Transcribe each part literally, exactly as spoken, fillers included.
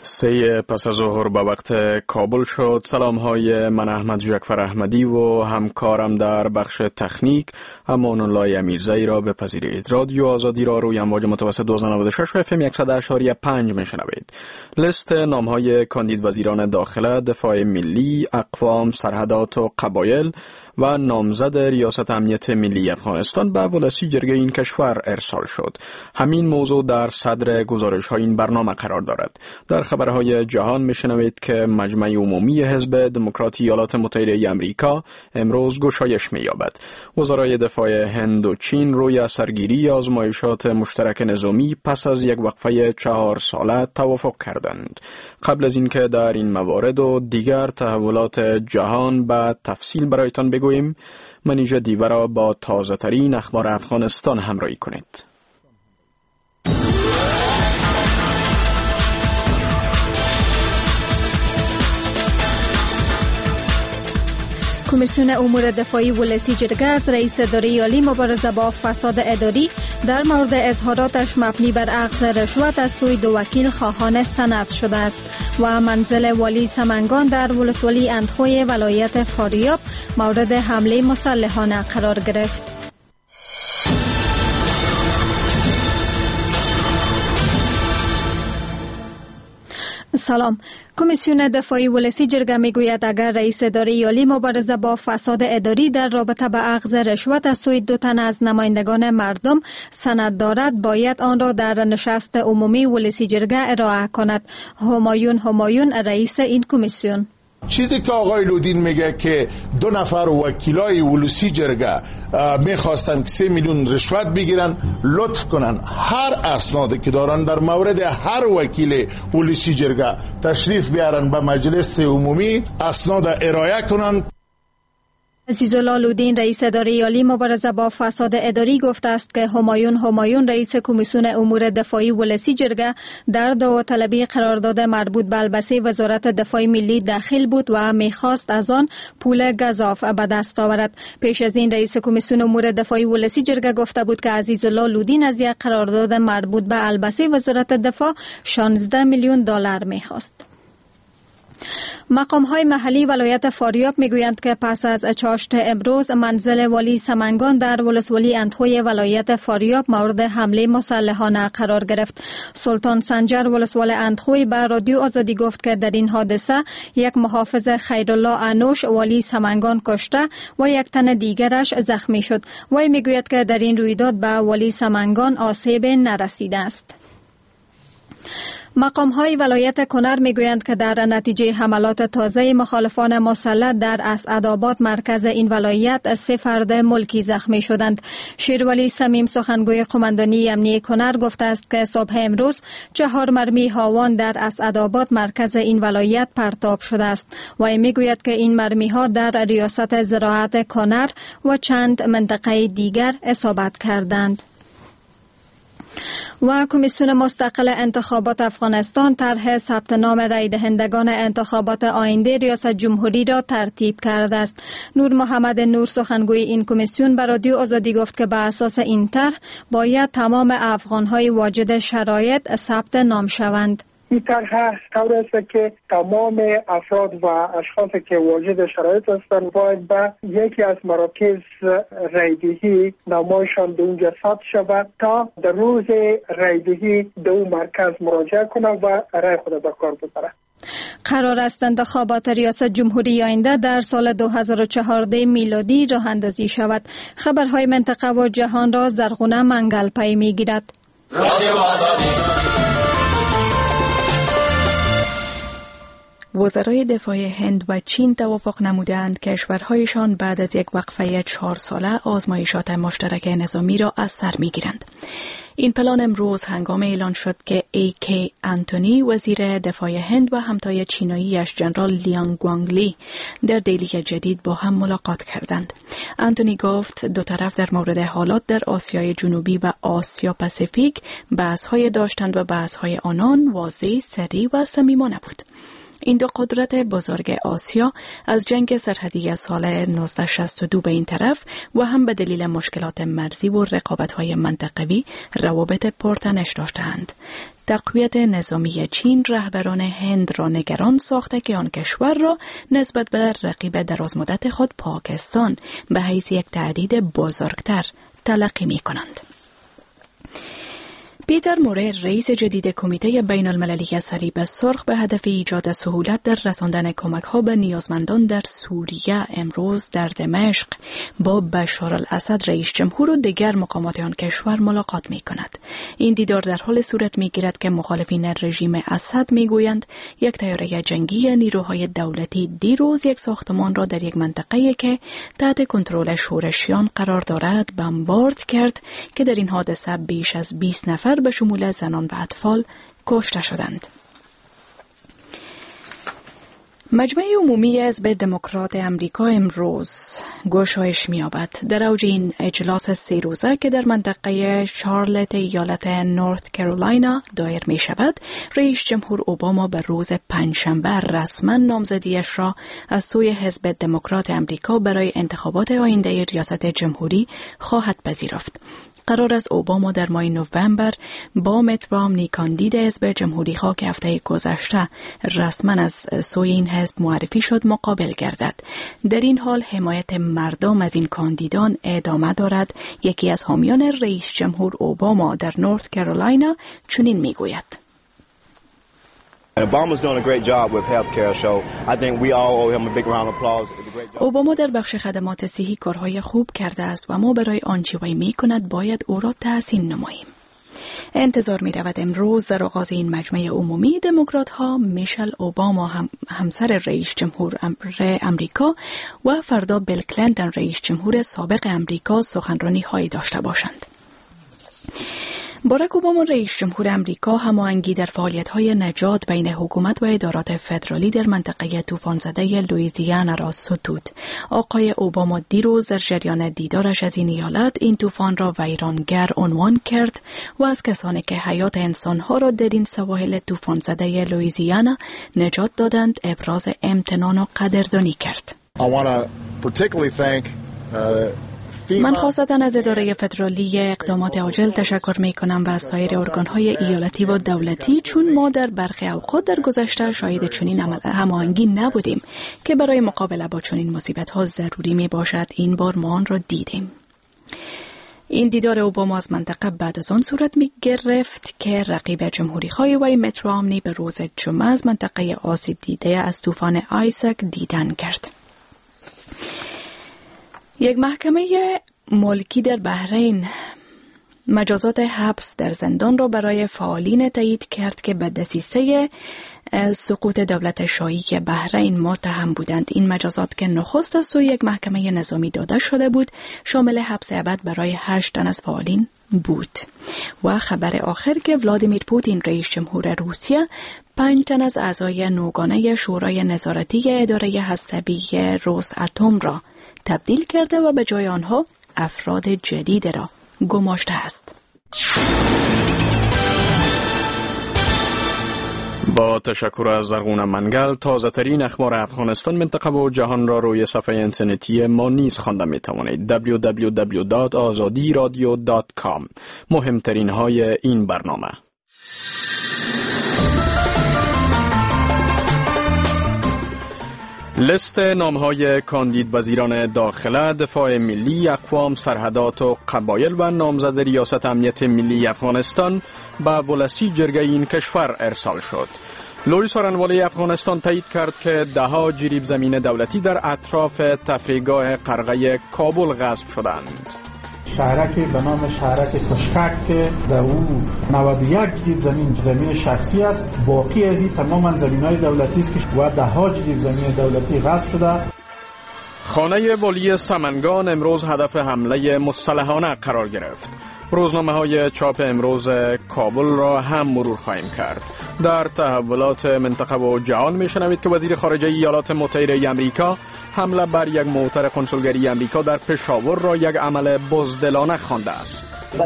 سه پس از ظهر به وقت کابل شد. سلام های من احمد جعفر احمدی و همکارم در بخش تکنیک امان الله امیرزایی را بپذیرید. رادیو آزادی را روی امواج متوسط دو هزار و نود و شش و اف ام صد و هشت و پنج میشنوید. لیست نام های کاندید وزیران داخله، دفاع ملی، اقوام، سرحدات و قبایل و نامزد ریاست امنیت ملی افغانستان به ولسی جرگه این کشور ارسال شد. همین موضوع در صدر گزارش های این برنامه قرار دارد. در خبرهای جهان میشنوید که مجمع عمومی حزب دموکراتی ایالات متحده آمریکا امروز گشایش می‌یابد. وزرای دفاع هند و چین روی سرگیری آزمایشات مشترک نظامی پس از یک وقفه چهار ساله توافق کردند. قبل از اینکه در این موارد و دیگر تحولات جهان به تفصیل برایتان بگوییم، منیژه دیوه را با تازه ترین اخبار افغانستان همراهی کنید. کمیسیون امور دفاعی ولسی جرگه از رئیس اداره عالی مبارزه با فساد اداری در مورد اظهاراتش مبنی بر اخذ رشوت از سوی دو وکیل خواهان سند شده است و منزل والی سمنگان در ولسوالی اندخوی ولایت فاریاب مورد حمله مسلحانه قرار گرفت. سلام. کمیسیون دفاعی ولسی جرگه میگوید اگر رئیس اداره عالی مبارزه با فساد اداری در رابطه با اخذ رشوت از سوی دو تن از نمایندگان مردم سند دارد، باید آن را در نشست عمومی ولسی جرگه ارائه کند. همایون همایون رئیس این کمیسیون: چیزی که آقای لودین میگه که دو نفر وکیلای ولسی جرگه میخواستن که سه میلیون رشوت بگیرن، لطف کنن هر اسنادی که دارن در مورد هر وکیل ولسی جرگه تشریف بیارن به مجلس عمومی، اسناد ارائه کنن. عزیزالله لودین رئیس اداره عالی مبارزه با فساد اداری گفته است که همایون همایون رئیس کمیسیون امور دفاعی ولسی جرگه در داوطلبی قرارداد مربوط به البسه وزارت دفاع ملی داخل بود و میخواست از آن پول گزاف به دست آورد. پیش از این رئیس کمیسیون امور دفاعی ولسی جرگه گفته بود که عزیزالله لودین از یک قرارداد مربوط به البسه وزارت دفاع شانزده میلیون دلار میخواست. مقام های محلی ولایت فاریاب میگویند که پس از چاشت امروز منزل والی سمنگان در ولسوالی اندخوی ولایت فاریاب مورد حمله مسلحانه قرار گرفت. سلطان سنجر ولسوال اندخوی به رادیو آزادی گفت که در این حادثه یک محافظ خیرالله انوش والی سمنگان کشته و یک تن دیگرش زخمی شد. وی میگوید که در این رویداد به والی سمنگان آسیب نرسیده است. مقام های ولایت کنر میگویند که در نتیجه حملات تازه مخالفان مسلح در اسعدآباد مرکز این ولایت سه فرد ملکی زخمی شدند. شیرولی سمیم سخنگوی قماندانی امنیه کنر گفته است که صبح امروز چهار مرمی هاوان در اسعدآباد مرکز این ولایت پرتاب شده است و میگوید که این مرمی ها در ریاست زراعت کنر و چند منطقه دیگر اصابت کردند. و کمیسیون مستقل انتخابات افغانستان طرح ثبت نام رای دهندگان انتخابات آینده ریاست جمهوری را ترتیب کرده است. نور محمد نور سخنگوی این کمیسیون به رادیو آزادی گفت که بر اساس این طرح باید تمام افغان‌های واجد شرایط ثبت نام شوند. این طرح طور است که تمام افراد و اشخاصی که واجد شرایط هستند باید به یکی از مراکز رایدهی نامشان به اونجا ثبت شود تا در روز رایدهی به اون مرکز مراجعه کنند و رای خود به کار ببرند. قرار است انتخابات ریاست جمهوری آینده در سال دو هزار و چهارده میلادی راه اندازی شود. خبرهای منطقه و جهان را زرغونه منگل پی میگیرد. وزرای دفاع هند و چین توافق نمودند که کشورهایشان بعد از یک وقفه چهار ساله آزمایشات مشترک نظامی را از سر می‌گیرند. این پلان امروز هنگام اعلان شد که ای کی آنتونی وزیر دفاع هند و همتای چیناییش جنرال لیانگ گوانگلی در دهلی جدید با هم ملاقات کردند. آنتونی گفت دو طرف در مورد حالات در آسیای جنوبی و آسیا پاسیفیک بحث‌های داشتند و بحث‌های آنان واضح، سریع و صمیمانه بود. این دو قدرت بزرگ آسیا از جنگ سرحدی سال نوزده شصت و دو به این طرف و هم به دلیل مشکلات مرزی و رقابت‌های منطقوی روابط پرتنش داشتند. تقویت نظامی چین رهبران هند را نگران ساخته که آن کشور را نسبت به رقیب درازمدت خود پاکستان به حیث یک تهدید بزرگتر تلقی می کنند. پیتر مورر رئیس جدید کمیته بین المللی صلیب سرخ به هدف ایجاد سهولت در رساندن کمک‌ها به نیازمندان در سوریه امروز در دمشق با بشار الاسد رئیس جمهور و دیگر مقامات آن کشور ملاقات می‌کند. این دیدار در حال صورت می‌گیرد که مخالفین رژیم اسد می‌گویند یک طیاره جنگی نیروهای دولتی دیروز یک ساختمان را در یک منطقه‌ای که تحت کنترل شورشیان قرار دارد بمبارد کرد که در این حادثه بیش از بیست نفر به شمول زنان و اطفال کشته شدند. مجمع عمومی حزب دموکرات امریکا امروز گشایش می‌یابد. در اوج این اجلاس سه روزه که در منطقه شارلت ایالت نورث کرولاینا دایر می‌شود، رئیس جمهور اوباما به روز پنجشنبه رسما نامزدیش را از سوی حزب دموکرات امریکا برای انتخابات آینده ریاست جمهوری خواهد پذیرفت. قرار است اوباما در ماه نوامبر با مت رامنی کاندید حزب جمهوری خواه که هفته گذشته رسما از سوی این حزب معرفی شد مقابل گردد. در این حال حمایت مردم از این کاندیدان ادامه دارد. یکی از حامیان رئیس جمهور اوباما در نورث کرولاینا چنین میگوید: Obama's doing a great job with healthcare, so I think we all owe him a big round of applause. اوباما در بخش خدمات صحی کارهای خوب کرده است و ما برای آنچه وی می‌کند باید او را تحسین نماییم. انتظار می رود امروز در آغاز این مجمع عمومی دموکرات ها میشل اوباما هم همسر رئیس جمهور امریکا و فردا بیل کلینتون رئیس جمهور سابق امریکا سخنرانی هایی داشته باشند. باراک اوباما رئیس جمهور امریکا هماهنگی در فعالیت‌های نجات بین حکومت و ادارات فدرالی در منطقه طوفان زده لوئیزیانا را ستود. آقای اوباما دیروز در جریان دیدارش از این ایالت این طوفان را ویرانگر عنوان کرد و از کسانی که حیات انسان‌ها را در این سواحل طوفان زده لوئیزیانا نجات دادند ابراز امتنان و قدردانی کرد. I want to particularly thank uh... من خاصتا از اداره فدرالی اقدامات عاجل تشکر می کنم و از سایر ارگان‌های ایالتی و دولتی، چون ما در برخی اوقات در گذشته شاهد چنین هماهنگی نبودیم که برای مقابله با چنین مصیبت‌ها ضروری می باشد. این بار ما آن را دیدیم. این دیدار اوباما از منطقه بعد از آن صورت می گرفت که رقیب جمهوری‌خواه وی مت رامنی به روز جمعه از منطقه آسیب دیده از طوفان آیسک دیدن کرد. یک محکمه ملکی در بحرین مجازات حبس در زندان را برای فعالین تایید کرد که به دسیسه سقوط دولت شاهی بحرین متهم بودند. این مجازات که نخست از سوی یک محکمه نظامی داده شده بود شامل حبس ابد برای هشت تن از فعالین بود. و خبر آخر که ولادیمیر پوتین رئیس جمهور روسیه پنج تن از اعضای نوگانه شورای نظارتی اداره هسته‌ای روس اتم را تبدیل کرده و به جای آنها افراد جدید را گماشته است. با تشکر از زرغون منگل، تازه ترین اخبار افغانستان، منطقه و جهان را روی صفحه اینترنتی ما نیز خوانده می توانید. دبلیو دبلیو دبلیو دات آزادی رادیو دات کام. مهمترین های این برنامه: لیست نام‌های کاندید وزیران داخله، دفاع ملی، اقوام، سرحدات و قبایل و نامزد ریاست امنیت ملی افغانستان به ولسی جرگه این کشور ارسال شد. لوی سارنوالی افغانستان تایید کرد که ده‌ها جریب زمین دولتی در اطراف تفریحگاه قرغه کابل غصب شدند. شهرک به نام شهرک کشکک که در او نود و یک جریب زمین زمین شخصی است، باقی از این تماما زمین‌های دولتی است که و ده ها جریب زمین دولتی غصب شده. خانه والی سمنگان امروز هدف حمله مسلحانه قرار گرفت. روزنامه‌های چاپ امروز کابل را هم مرور خواهیم کرد. در تحولات منطقه و جهان میشنوید که وزیر خارجه ایالات متحده آمریکا حمله بر یک موتر کنسولگری آمریکا در پشاور را یک عمل بزدلانه خوانده است.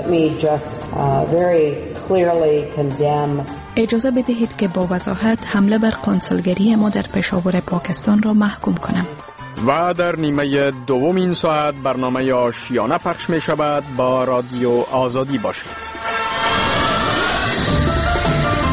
اجازه بدهید که با وضاحت حمله بر کنسولگری ما در پشاور پاکستان را محکوم کنم. و در نیمه دوم این ساعت برنامه آشیانه پخش می شود. با رادیو آزادی باشید.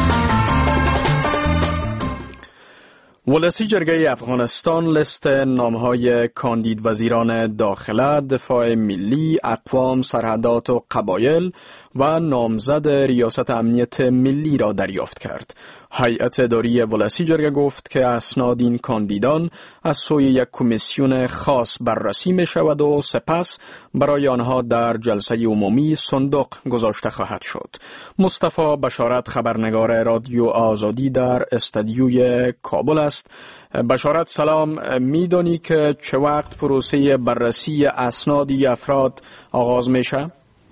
ولسی جرگه افغانستان لیست نامهای کاندید وزیران داخله، دفاع ملی، اقوام، سرحدات و قبایل و نامزد ریاست امنیت ملی را دریافت کرد. هیئت اداری ولسی جرگه گفت که اسناد این کاندیدان از سوی یک کمیسیون خاص بررسی می شود و سپس برای آنها در جلسه عمومی صندوق گذاشته خواهد شد. مصطفی بشارت، خبرنگار رادیو آزادی در استودیوی کابل است. بشارت سلام، میدانی که چه وقت پروسه بررسی اسنادی افراد آغاز میشه؟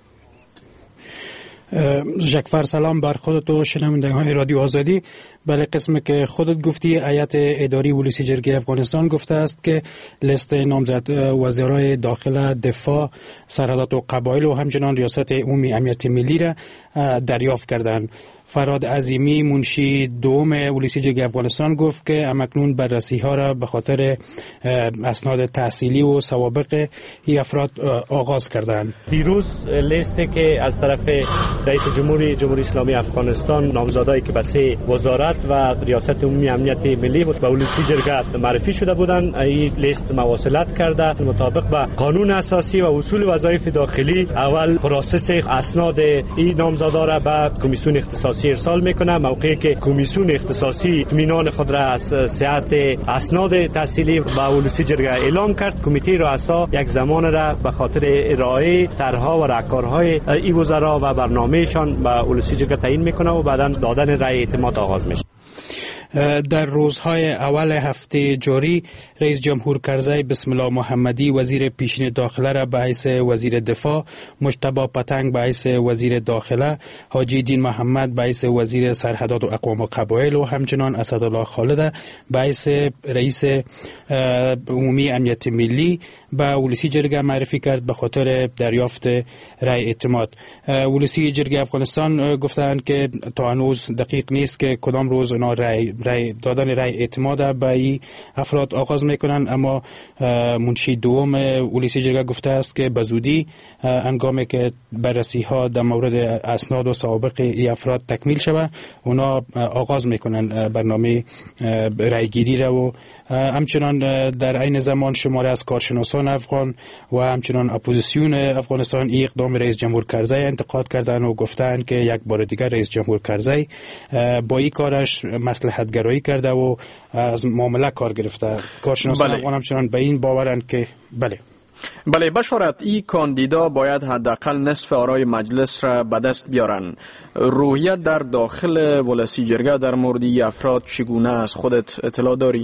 جکفر سلام بر خودت و شنوندگان های رادیو آزادی. بله، قسمی که خودت گفتی، هیئت اداری ولسی جرگه افغانستان گفته است که لیست نامزد وزرای داخله، دفاع، سرحدات و قبایل و همچنان ریاست عمومی امنیت ملی را دریافت کردند. فراد عظیمی، منشی دوم ولسی جرگه افغانستان گفت که همکنون بررسی ها را به خاطر اسناد تحصیلی و سوابق این افراد آغاز کردند. دیروز لیستی که از طرف رئیس جمهوری جمهوری اسلامی افغانستان نامزدایی که به سه وزارت و ریاست عمومی امنیت ملی به ولسی جرگه معرفی شده بودند، این لیست مواصلت کرده مطابق با قانون اساسی و اصول وظایف داخلی اول پروسس اسناد این نامزدا را بعد کمیسیون اختصاصی ارسال میکنه. موقعی که کمیسیون اختصاصی اطمینان خود را از صحت اسناد تحصیلی با ولسی جرگه اعلام کرد، کمیته رؤسا یک زمان را به خاطر ارائه طرح‌ها و راهکارهای این وزرا و برنامه‌شان با ولسی جرگه تعیین میکنه و بعداً دادن رأی اعتماد آغاز میشه. در روزهای اول هفته جاری رئیس جمهور کرزی بسم الله محمدی وزیر پیشین داخله را به حیث وزیر دفاع، مجتبی پتنگ به حیث وزیر داخله، حاجی دین محمد به حیث وزیر سرحدات و اقوام و قبایل و همچنان اسدالله خالد به حیث رئیس عمومی امنیت ملی به ولسی جرگه معرفی کرد به خاطر دریافت رأی اعتماد. ولسی جرگه افغانستان گفتند که تا هنوز دقیق نیست که کدام روز اونا رأی رای دادن رای اعتماد به این افراد آغاز میکنن، اما منشی دوم ولسی جرگه گفته است که به زودی هنگامی که بررسی ها در مورد اسناد و سوابق این افراد تکمیل شود اونا آغاز میکنن برنامه رای گیری را و همچنان در عین زمان شماره از کارشناسان افغان و همچنان اپوزیسیون افغانستان این اقدام رئیس جمهور کرزی انتقاد کردند و گفتند که یک بار دیگر رئیس جمهور کرزی با این کارش مصلحت گرایی کرده و از معامله کار گرفته. کارشناسان بله. افغان همچنان به این باورند که بله بله بشارت، این کاندیدا باید حداقل نصف آرای مجلس را به دست بیارن. روحیت در داخل ولسی جرگه در مورد این افراد چگونه است؟ خودت اطلاع داری؟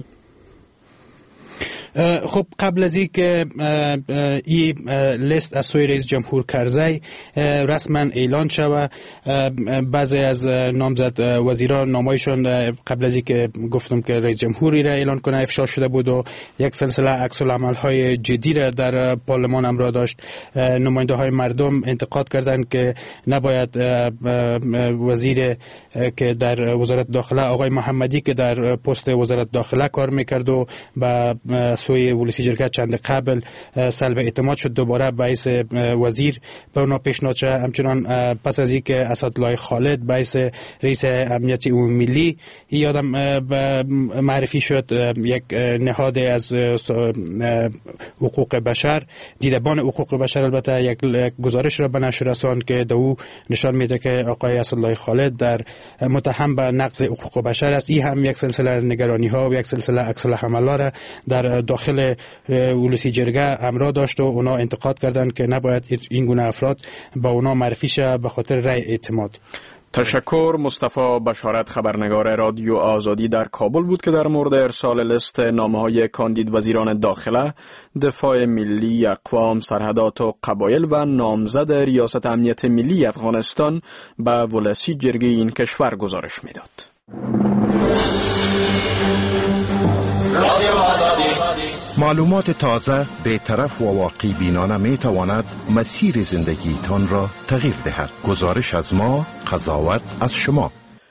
خب قبل از این که این لیست از سوی رئیس جمهور کرزی رسما اعلان شود، بعضی از نامزد وزیران نامایشان قبل از این که گفتم که رئیس جمهوری را اعلان کنه افشا شده بود و یک سلسله عکس العمل های جدی را در پارلمان امرا داشت. نماینده های مردم انتقاد کردند که نباید وزیر که در وزارت داخله آقای محمدی که در پست وزارت داخله کار میکرد و با سوی ولسی جرگه چند قبل سلب اعتماد شد دوباره به حیث وزیر به اونا پیشنهاد شد. همچنان پس از اینکه اسدالله خالد به حیث رئیس امنیت عمومی ملی یادم معرفی شد، یک نهاد از حقوق بشر، دیدبان حقوق بشر البته یک گزارش را به نشر رساند که دو نشان میده که آقای اسدالله خالد در متهم به نقض حقوق بشر است. این هم یک سلسله نگرانی ها و یک سلسله عکس العمل را در داخل ولسی جرگه امرا داشت و اونا انتقاد کردند که نباید این گونه افراد با اونا معرفی شه به خاطر رأی اعتماد. تشکر. مصطفی بشارت، خبرنگار رادیو آزادی در کابل بود که در مورد ارسال لیست نامه‌های کاندید وزیران داخله، دفاع ملی، اقوام، سرحدات و قبایل و نامزد ریاست امنیت ملی افغانستان به ولسی جرگه این کشور گزارش میداد. معلومات تازه، بی‌طرف و واقعی بینانه می تواند مسیر زندگی تان را تغییر دهد. گزارش از ما، قضاوت از شما.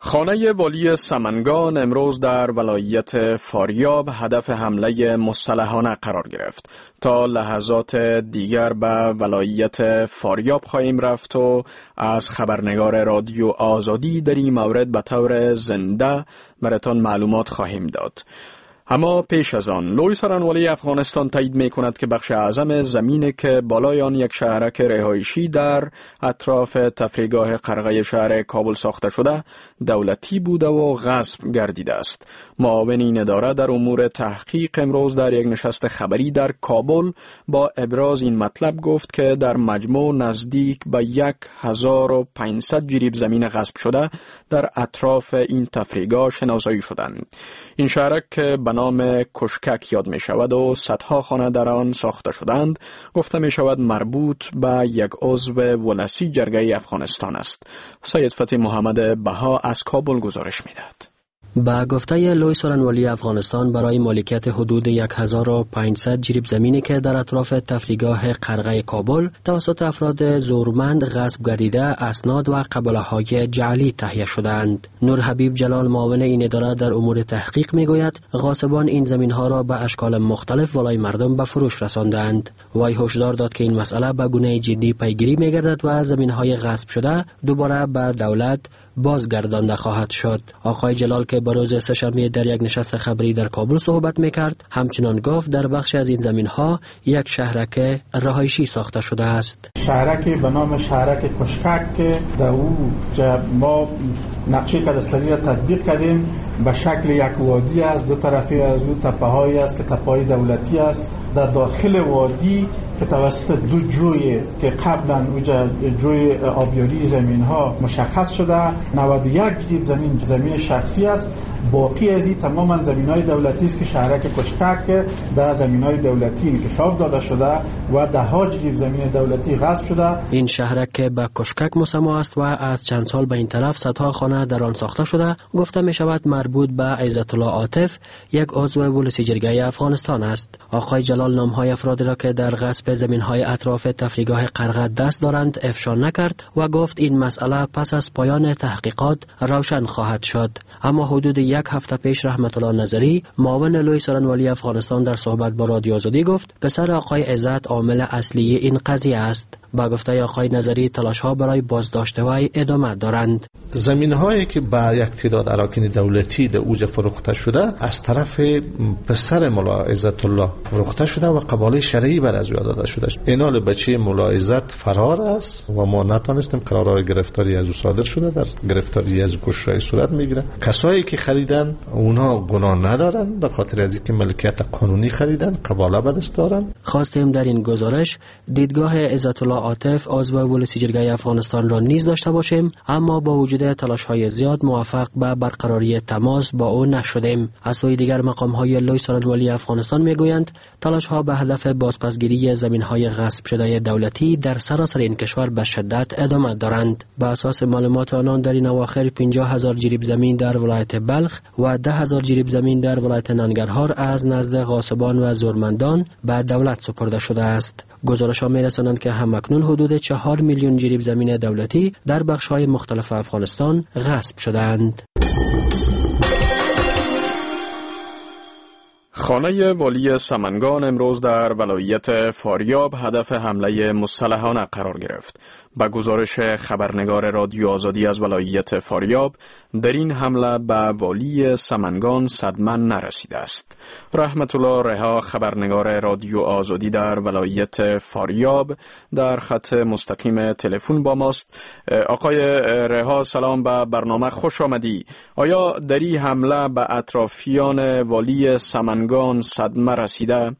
خانه والی سمنگان امروز در ولایت فاریاب هدف حمله مسلحانه قرار گرفت. تا لحظات دیگر به ولایت فاریاب خواهیم رفت و از خبرنگار رادیو آزادی در این مورد به طور زنده براتان معلومات خواهیم داد. اما پیش از آن لوی سرانوالی افغانستان تایید می کند که بخش اعظم زمینی که بالای آن یک شهرک رهایشی در اطراف تفریحگاه قرغه شهر کابل ساخته شده دولتی بوده و غصب گردیده است. معاون این اداره در امور تحقیق امروز در یک نشست خبری در کابل با ابراز این مطلب گفت که در مجموع نزدیک به یک هزار و پانصد جریب زمین غصب شده در اطراف این تفریحگاه شناسایی شدند. این شهرک که به نام کشکک یاد می شود و صدها خانه در آن ساخته شدند گفته می شود مربوط به یک عضو ولسی جرگه افغانستان است. سید فتح محمد بها از کابل گزارش می دهد. با گفته لوی سرانوالی افغانستان برای مالکیت حدود یک هزار و پانصد جریب زمینی که در اطراف تفریحگاه قرغه کابل توسط افراد زورمند غصب گردیده اسناد و قبوله‌های جعلی تهیه شدند. نور حبیب جلال معاون این اداره در امور تحقیق میگوید غاصبان این زمین‌ها را به اشکال مختلف والای مردم به فروش رساندند. وی هشدار داد که این مسئله به گونه جدی پیگیری میگردد و زمین‌های غصب شده دوباره به دولت بازگردانده خواهد شد. آقای جلال که بروز سه‌شنبه در یک نشست خبری در کابل صحبت میکرد همچنان گفت در بخش از این زمین‌ها یک شهرک رهایشی ساخته شده است. شهرکی به نام شهرک کشکک که در او ما نقشه کدستانی را تطبیق کردیم به شکل یک وادی است. دو طرفی از او تپه‌هایی است که تپه‌های دولتی است. در داخل وادی که توسط دو جوی که قبلا اوجا جوی آبیاری زمین ها مشخص شده نود و یک جریب زمین زمین شخصی است. باقی از این تماما زمین های دولتی است که شهرک کشکک در زمین های دولتی انکشاف داده شده و ده ها جریب زمین دولتی غصب شده. این شهرک که به کشکک مسما است و از چند سال به این طرف صدها خانه در آن ساخته شده گفته می شود مربوط به عزت الله عاطف یک عضو ولسی جرگه افغانستان است. آقای جلال نام های افراد را که در غصب زمین های اطراف تفریحگاه قرغه دست دارند افشا نکرد و گفت این مسئله پس از پایان تحقیقات روشن خواهد شد. اما حدود یک هفته پیش رحمت الله نظری معاون لوی سرانوالی افغانستان در صحبت با رادیو آزادی گفت پسر آقای عزت عامل اصلی این قضیه است. با گفته آقای نظری تلاش ها برای بازداشت وی ادامه دارند. زمین هایی که با یک تعداد اراکین دولتی در اوج فروخته شده از طرف پسر ملا عزت الله فروخته شده و قباله شرعی بر از او داده شده. اینال بچه ملا عزت فرار است و ما نتونستیم قرار گرفتاری از او صادر شده. در گرفتاری از کشتاری صورت میگیره. کسایی که خریدن اونها گناه ندارن به خاطر از اینکه ملکیت قانونی خریدن قباله به دست دارن. خواستیم در این گزارش دیدگاه عزت الله عاطف عضو ولسی جرگه افغانستان را نیز داشته باشیم اما با وجود تلاش‌های زیاد موفق به برقراری تماس با او نشدیم. از سوی دیگر مقام‌های لوی سرانوالی افغانستان میگویند تلاش‌ها به هدف بازپسگیری زمین‌های غصب شده دولتی در سراسر این کشور به شدت ادامه دارند. با اساس معلومات آنان در این اواخر پنجاه هزار جریب زمین در ولایت بلخ و ده هزار جریب زمین در ولایت ننگرهار از نزد غاصبان و زورمندان به دولت سپرده شده است. گزارش‌ها می‌رسانند که همکنون حدود چهار میلیون جریب زمین دولتی در بخش‌های مختلف افغانستان غصب شدند. خانه والی سمنگان امروز در ولایت فاریاب هدف حمله مسلحانه قرار گرفت. با گزارش خبرنگار رادیو آزادی از ولایت فاریاب در این حمله به والی سمنگان صدمه نرسیده است. رحمت الله رها خبرنگار رادیو آزادی در ولایت فاریاب در خط مستقیم تلفن با ماست. آقای رها سلام، به برنامه خوش آمدی. آیا در این حمله به اطرافیان والی سمنگان صدمه رسیده؟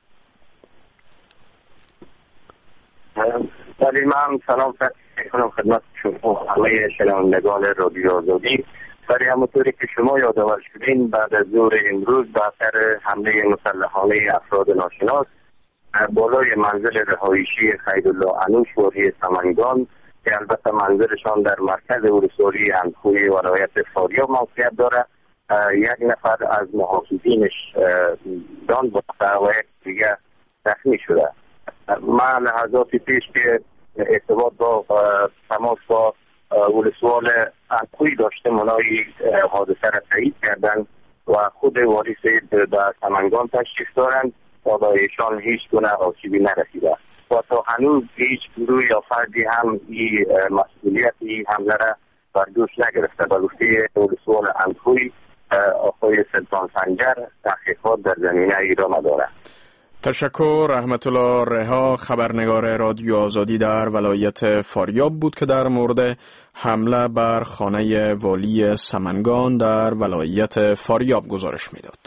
ولی من سلام کنم خدمت شما همه شنوندگان رادیو آزادی. برای همونطوری که شما یادآور شدین بعد از ظهر امروز به اثر حمله مسلحانه افراد ناشناس بالای منزل رهایشی خیرالله انوش والی سمنگان که البته منزلشان در مرکز ولسوالی اندخوی ولایت فاریاب موقعیت داره، یک نفر از محافظینش جان باخته و یک دیگه زخمی شده. ما لحظات پیش که ارتباط با تماس با ولسوال انکوی داشته منای حادثه را تایید کردند و خود والی صاحب به سمنگان تشریف دارند و با ایشان هیچ گونه آسیبی نرسیده و تا هنوز هیچ گروه یا فردی هم این مسئولیت این حمله را بر دوش نگرفته. به گفته ولسوال انکوی آقای سلطان سنجر تحقیقات در زمینه ادامه دارد. تشکر. رحمت الله رها، خبرنگار رادیو آزادی در ولایت فاریاب بود که در مورد حمله بر خانه والی سمنگان در ولایت فاریاب گزارش میداد.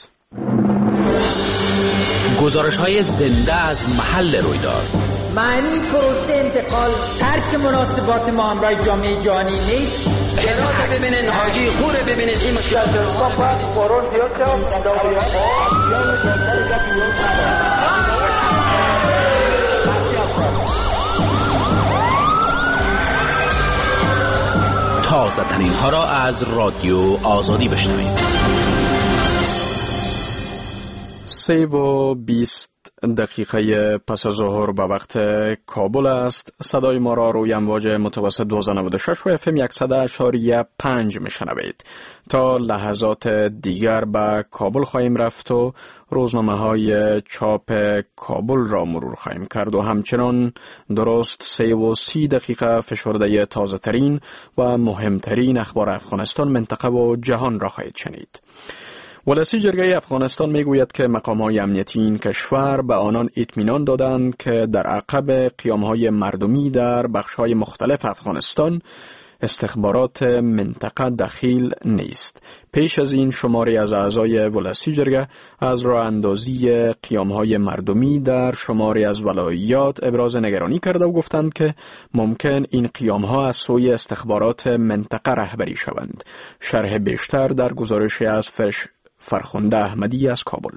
گزارش های زنده از محل رویداد. معنی پروسه انتقال ترک مناسبات ما همراه جامعه جهانی نیست. گلات ببینین، حاجی خوره ببینین، این مشکلات رو بارون زیاد تازه ترین ها را از رادیو آزادی بشنوید. سه و بیست دقیقه پس از ظهر به وقت کابل است. صدای ما را روی امواج متوسط دویست و نود و شش و اف ام صد و پنج میشنوید. تا لحظات دیگر به کابل خواهیم رفت و روزنامه های چاپ کابل را مرور خواهیم کرد و همچنان درست سه و سی دقیقه فشرده تازه ترین و مهمترین اخبار افغانستان، منطقه و جهان را خواهید شنید. ولسی جرگه افغانستان میگوید که مقام‌های امنیتی این کشور به آنان اطمینان دادند که در عقب قیام‌های مردمی در بخش‌های مختلف افغانستان استخبارات منطقه دخیل نیست. پیش از این شماری از اعضای ولسی جرگه از راه اندازی قیام‌های مردمی در شماری از ولایات ابراز نگرانی کرده و گفتند که ممکن این قیام‌ها از سوی استخبارات منطقه رهبری شوند. شرح بیشتر در گزارش از فرش فرخنده احمدی از کابل.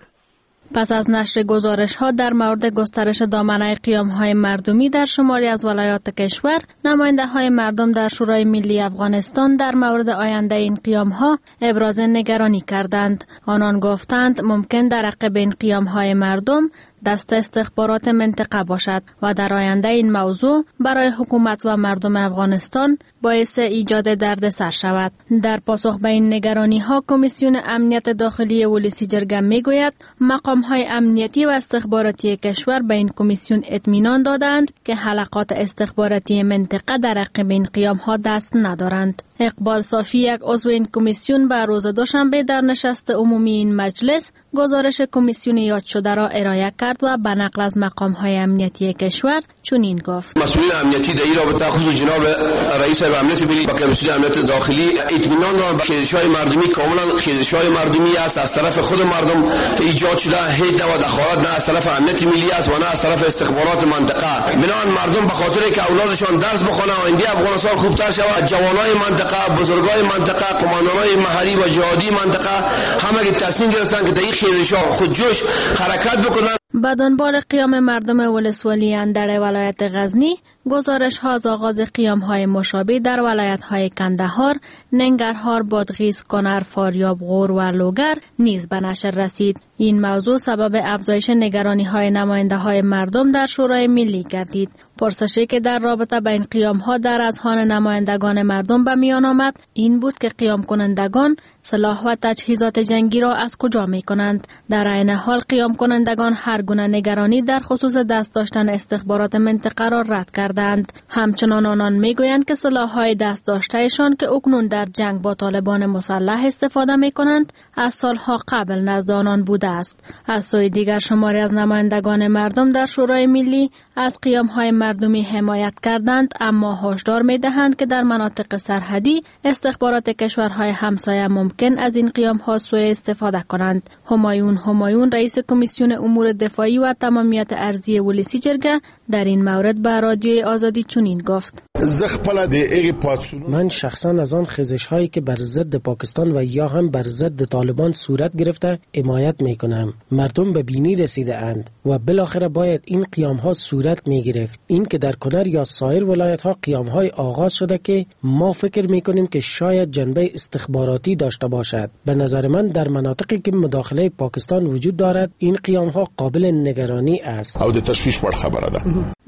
پس از نشر گزارش ها در مورد گسترش دامنه قیام های مردمی در شماری از ولایات کشور، نماینده های مردم در شورای ملی افغانستان در مورد آینده این قیام ها ابراز نگرانی کردند. آنان گفتند ممکن در عقب این قیام های مردم دست استخبارات منطقه باشد و در آینده این موضوع برای حکومت و مردم افغانستان باعث ایجاد دردسر شود. در پاسخ به این نگرانی ها کمیسیون امنیت داخلی ولسی جرگه می گوید مقام های امنیتی و استخباراتی کشور به این کمیسیون اطمینان دادند که حلقات استخباراتی منطقه در عقب این قیام ها دست ندارند. اقبال صافی، یک عضو این کمیسیون، به روز دوشنبه در نشست عمومی این مجلس گزارش کمیسیون یاد شده را ارائه کرد و به نقل از مقام های امنیتی کشور چنین گفت: مسئولین امنیتی در این رابطه خصوص جناب رئیس امنیت ملی و کمیسیون امنیت داخلی اطمینان دارند که خیزش‌های مردمی کاملا خیزش‌های مردمی است، از طرف خود مردم ایجاد شده، هیچ نوع دخالت نه از طرف امنیت ملی است و نه از طرف استخبارات منطقه. بنابراین مردم به خاطر که اولادشان درس بخوانند و آینده افغانستان خوبتر شود، جوانای منطقه، بزرگای منطقه، قماندانای محلی و جهادی منطقه همه که تصمیم گرفتند که در این خیزش‌ها خودجوش حرکت بکنند. به دنبال قیام مردم ولسوالی اندر ولایت غزنی، گزارش ها از آغاز قیام های مشابه در ولایت های کندهار، ننگرهار، بادغیس، کنر، فاریاب، غور و لوگر نیز به نشر رسید. این موضوع سبب افزایش نگرانی های نماینده های مردم در شورای ملی گردید. پرسشی که در رابطه با این قیام ها در اذهان نمایندگان مردم به میان آمد این بود که قیام کنندگان سلاح و تجهیزات جنگی را از کجا می کنند. در عین حال قیام کنندگان هر گونه نگرانی در خصوص دست داشتن استخبارات منطقه را رد کردند. همچنان آنان می گویند که سلاح های دست داشتهشان که اکنون در جنگ با طالبان مسلح استفاده می کنند از سالها قبل نزد آنان بوده است. از سوی دیگر شماری از نمایندگان مردم در شورای ملی از قیام های مردمی حمایت کردند، اما هشدار می دهند که در مناطق سرحدی استخبارات کشورهای همسایه ممکن از این قیام ها سوء استفاده کنند. همایون همایون، رئیس کمیسیون امور دفاعی و تمامیت ارضی ولسی جرگه، در این مورد به رادیوی آزادی چنین گفت: من شخصا از آن خیزش هایی که بر ضد پاکستان و یا هم بر ضد طالبان صورت گرفته حمایت می کنم. مردم به بینی رسیده اند و بالاخره باید این قیام ها صورت می گرفت. این که در کنر یا سایر ولایت ها قیام های آغاز شده که ما فکر می کنیم که شاید جنبه استخباراتی داشته باشد. به نظر من در مناطقی که مداخله پاکستان وجود دارد این قیام ها قابل نگرانی است. او د تشویش وړ خبره ده.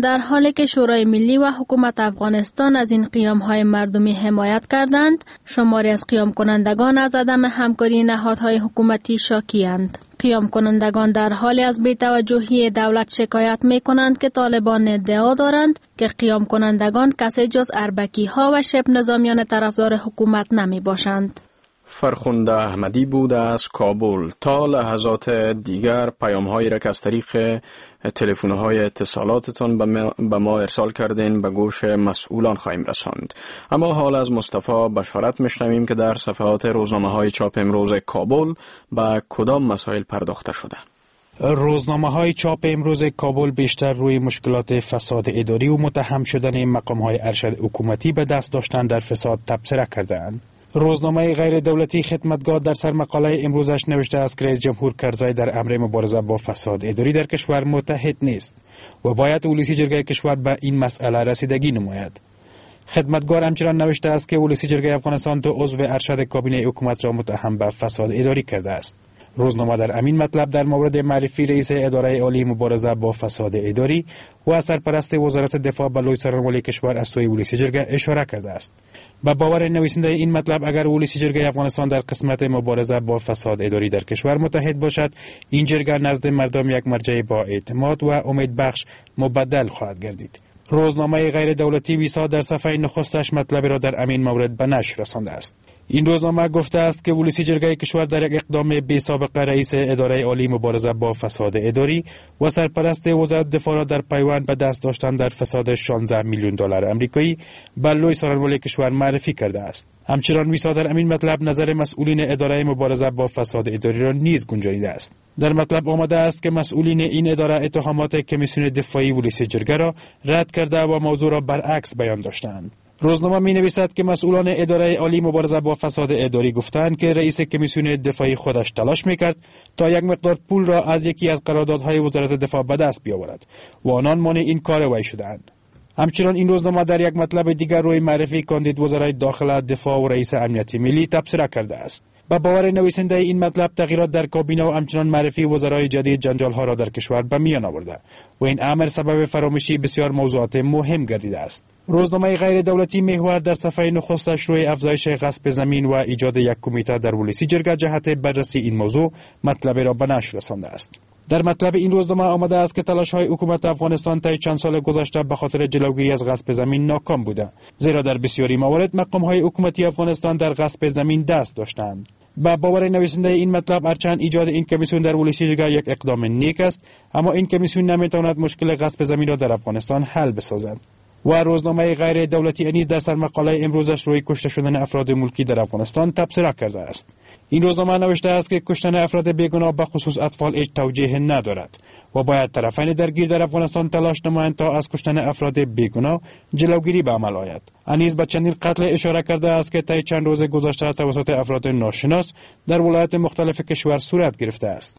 در حالی که شورای ملی و حکومت افغانستان از این قیام‌های مردمی حمایت کردند، شماری از قیام کنندگان از عدم همکاری نهادهای حکومتی شاکی‌اند. قیام کنندگان در حالی از بی‌توجهی دولت شکایت می کنند که طالبان ادعا دارند که قیام کنندگان کسی جز اربکی ها و شبه نظامیان طرفدار حکومت نمی باشند. فرخنده احمدی بود از کابل. تا لحظات دیگر پیام هایی را که از طریق تلفن های اتصالاتتان به ما ارسال کردین به گوش مسئولان خواهیم رساند. اما حال از مصطفی بشارت میشنویم که در صفحات روزنامه های چاپ امروز کابل به کدام مسائل پرداخته شده. روزنامه های چاپ امروز کابل بیشتر روی مشکلات فساد اداری و متهم شدن مقام های ارشد حکومتی به دست داشتن در فساد تبصره کردند. روزنامه غیر دولتی خدمتگار در سرمقاله امروزش نوشته است که رئیس جمهور کرزی در امر مبارزه با فساد اداری در کشور متحد نیست و باید اولسی جرگه کشور به این مسئله رسیدگی نماید. خدمتگار همچنان نوشته است که اولسی جرگه افغانستان دو عضو ارشد کابینه حکومت را متهم به فساد اداری کرده است. روزنامه در امین مطلب در مورد معرفی رئیس اداره عالی مبارزه با فساد اداری و سرپرست وزارت دفاع به لوی سرانوالی کشور از سوی اولسی جرگه اشاره کرده است. با باور نویسنده این مطلب اگر اولسی جرگه افغانستان در قسمت مبارزه با فساد اداری در کشور متحد باشد، این جرگه نزد مردم یک مرجع با اعتماد و امید بخش مبدل خواهد گردید. روزنامه غیر دولتی ویسا در صفحه نخستش مطلب را در امین مورد به نشر رسانده است. این روزنامه گفته است که اولسی جرگه کشور در یک اقدام بی سابقه رئیس اداره عالی مبارزه با فساد اداری و سرپرست وزارت دفاع را در پیوند به دست داشتن در فساد شانزده میلیون دلار آمریکایی به لوی سرانوالی کشور معرفی کرده است. همچنان ویسا در امین مطلب نظر مسئولین اداره مبارزه با فساد اداری را نیز گنجانیده است. در مطلب آمده است که مسئولین این اداره اتهامات کمیسیون دفاعی اولسی جرگه را رد کرده و موضوع را برعکس بیان داشتند. روزنامه می نویسد که مسئولان اداره عالی مبارزه با فساد اداری گفتند که رئیس کمیسیون دفاعی خودش تلاش میکرد تا یک مقدار پول را از یکی از قراردادهای وزارت دفاع به دست بیاورد و آنان مانع این کار وی شدند. همچنین این روزنامه در یک مطلب دیگر روی معرفی کاندید وزرای داخله، دفاع و رئیس امنیت ملی تبصره کرده است. با باور نویسنده این مطلب تغییرات در کابینه و همچنین معرفی وزرای جدید جنجال‌ها را در کشور به میان آورده و این امر سبب فراموشی بسیار موضوعات مهم گردیده است. روزنامه غیر دولتی محور در صفحه نخستش روی افزایش غصب زمین و ایجاد یک کمیته در اولسی جرگه جهت بررسی این موضوع مطلب را به نشر رسانده است. در مطلب این روزنامه آمده است که تلاش‌های حکومت افغانستان طی چند سال گذشته به خاطر جلوگیری از غصب زمین ناکام بوده، زیرا در بسیاری موارد مقام‌های حکومتی افغانستان در غصب زمین دست داشتند. با باور نویسنده این مطلب هرچند ایجاد این کمیسیون در اولسی جرگه یک اقدام نیک است، اما این کمیسیون نمیتواند مشکل غصب زمین را در افغانستان حل بسازد. و روزنامه غیر دولتی انیز در سرمقاله امروزش روی کشته شدن افراد ملکی در افغانستان تبصره کرده است. این روزنامه نوشته است که کشتن افراد بیگناه به خصوص اطفال هیچ توجیه ندارد و باید طرفین درگیر در افغانستان تلاش نمایند تا از کشتن افراد بیگناه جلوگیری به عمل آید. انیز به چندین قتل اشاره کرده است که طی چند روز گذشته توسط افراد ناشناس در ولایات مختلف کشور صورت گرفته است.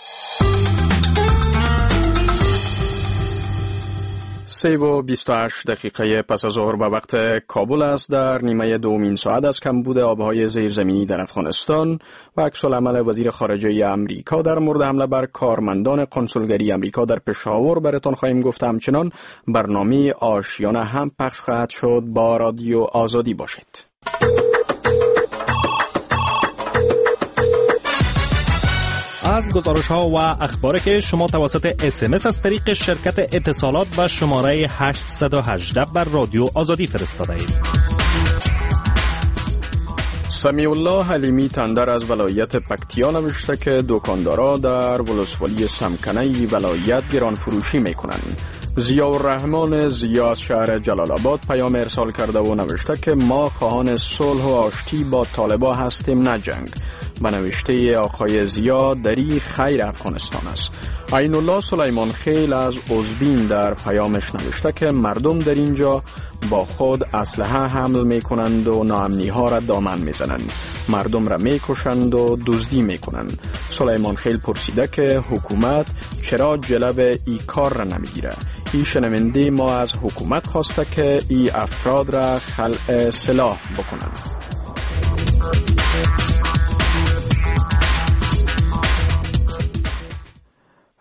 سه و بیست و هشت دقیقه پس از ظهر به وقت کابل است. در نیمه دومین ساعت از کمبود آبهای زیرزمینی در افغانستان و عکس‌العمل وزیر خارجه امریکا در مورد حمله بر کارمندان قنسولگری امریکا در پشاور براتون خواهیم گفت. همچنان برنامه آشیانه هم پخش خواهد شد. با رادیو آزادی باشید. از گزارش‌ها و اخباری که شما توسط اس ام اس از طریق شرکت اتصالات به شماره هشت یک هشت بر رادیو آزادی فرستاده اید. سمیع الله حلیمی تندر از ولایت پکتیا نوشته که دکاندارا در ولسوالی سمکنه ولایت گران فروشی میکنند. ضیاءالرحمن زیا از شهر جلال آباد پیام ارسال کرده و نوشته که ما خواهان صلح و آشتی با طالبان هستیم، نه جنگ. به نوشته آقای زیا دری خیر افغانستان است. عین الله سلیمان خیل از عزبین در پیامش نوشته که مردم در اینجا با خود اسلحه حمل می کنند و ناامنی ها را دامن می زنند، مردم را می کشند و دزدی می کنند. سلیمان خیل پرسیده که حکومت چرا جلب ای کار را نمی گیره. این شنونده ما از حکومت خواسته که ای افراد را خلع سلاح بکنند.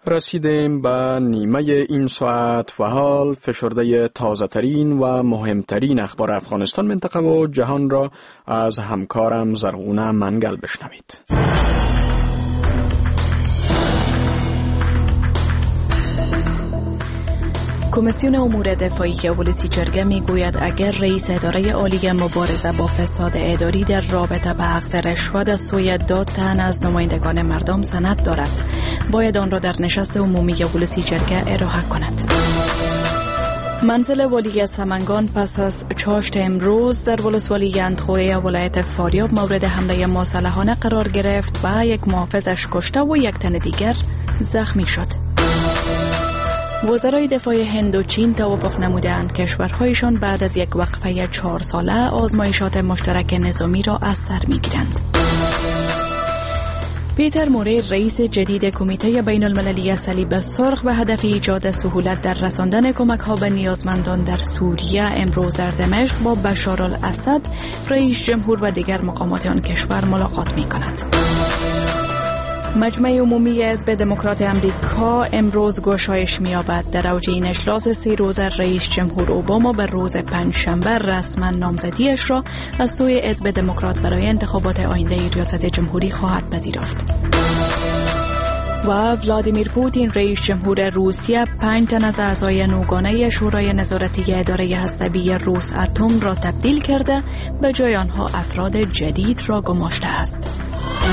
رسیدیم به نیمه این ساعت و حال فشرده تازه ترین و مهمترین اخبار افغانستان، منطقه و جهان را از همکارم زرغونه منگل بشنوید. کمیسیون امور دفاعی ولسی جرگه می گوید اگر رئیس اداره عالی مبارزه با فساد اداری در رابطه به اخذ رشوه از سوی دو تن از نمایندگان مردم سند دارد، باید آن را در نشست عمومی ولسی جرگه ارائه کند. منزل والی سمنگان پس از چاشت امروز در ولسوالی اندخوی ولایت فاریاب مورد حمله مسلحانه قرار گرفت و یک محافظش کشته و یک تن دیگر زخمی شد. وزرای دفاع هند و چین توافق نمودند کشورهایشان بعد از یک وقفه چهار ساله آزمایشات مشترک نظامی را از سر می‌گیرند. پیتر موریر رئیس جدید کمیته بین المللی صلیب سرخ به هدف ایجاد سهولت در رساندن کمک‌ها به نیازمندان در سوریه امروز در دمشق با بشار الاسد رئیس جمهور و دیگر مقامات آن کشور ملاقات می‌کند. مجمع عمومی حزب دموکرات امریکا امروز گشایش می‌یابد. در اوج این اجلاس سه روزه رئیس جمهور اوباما به روز پنجشنبه رسما نامزدیش را از سوی حزب دموکرات برای انتخابات آینده ریاست جمهوری خواهد پذیرفت. و ولادیمیر پوتین رئیس جمهور روسیه پنج تن از اعضای نوگانه شورای نظارتی اداره هسته‌ای روس اتم را تبدیل کرده، به جای آنها افراد جدید را گماشته است.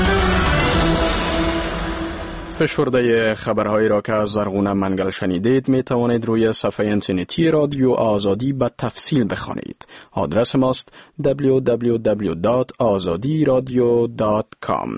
فشرده خبرهایی را که از زرغونه منگل شنیدید می توانید روی صفحه اینترنتی رادیو آزادی به تفصیل بخوانید. آدرس ماست دبلیو دبلیو دبلیو دات آزادی رادیو دات کام.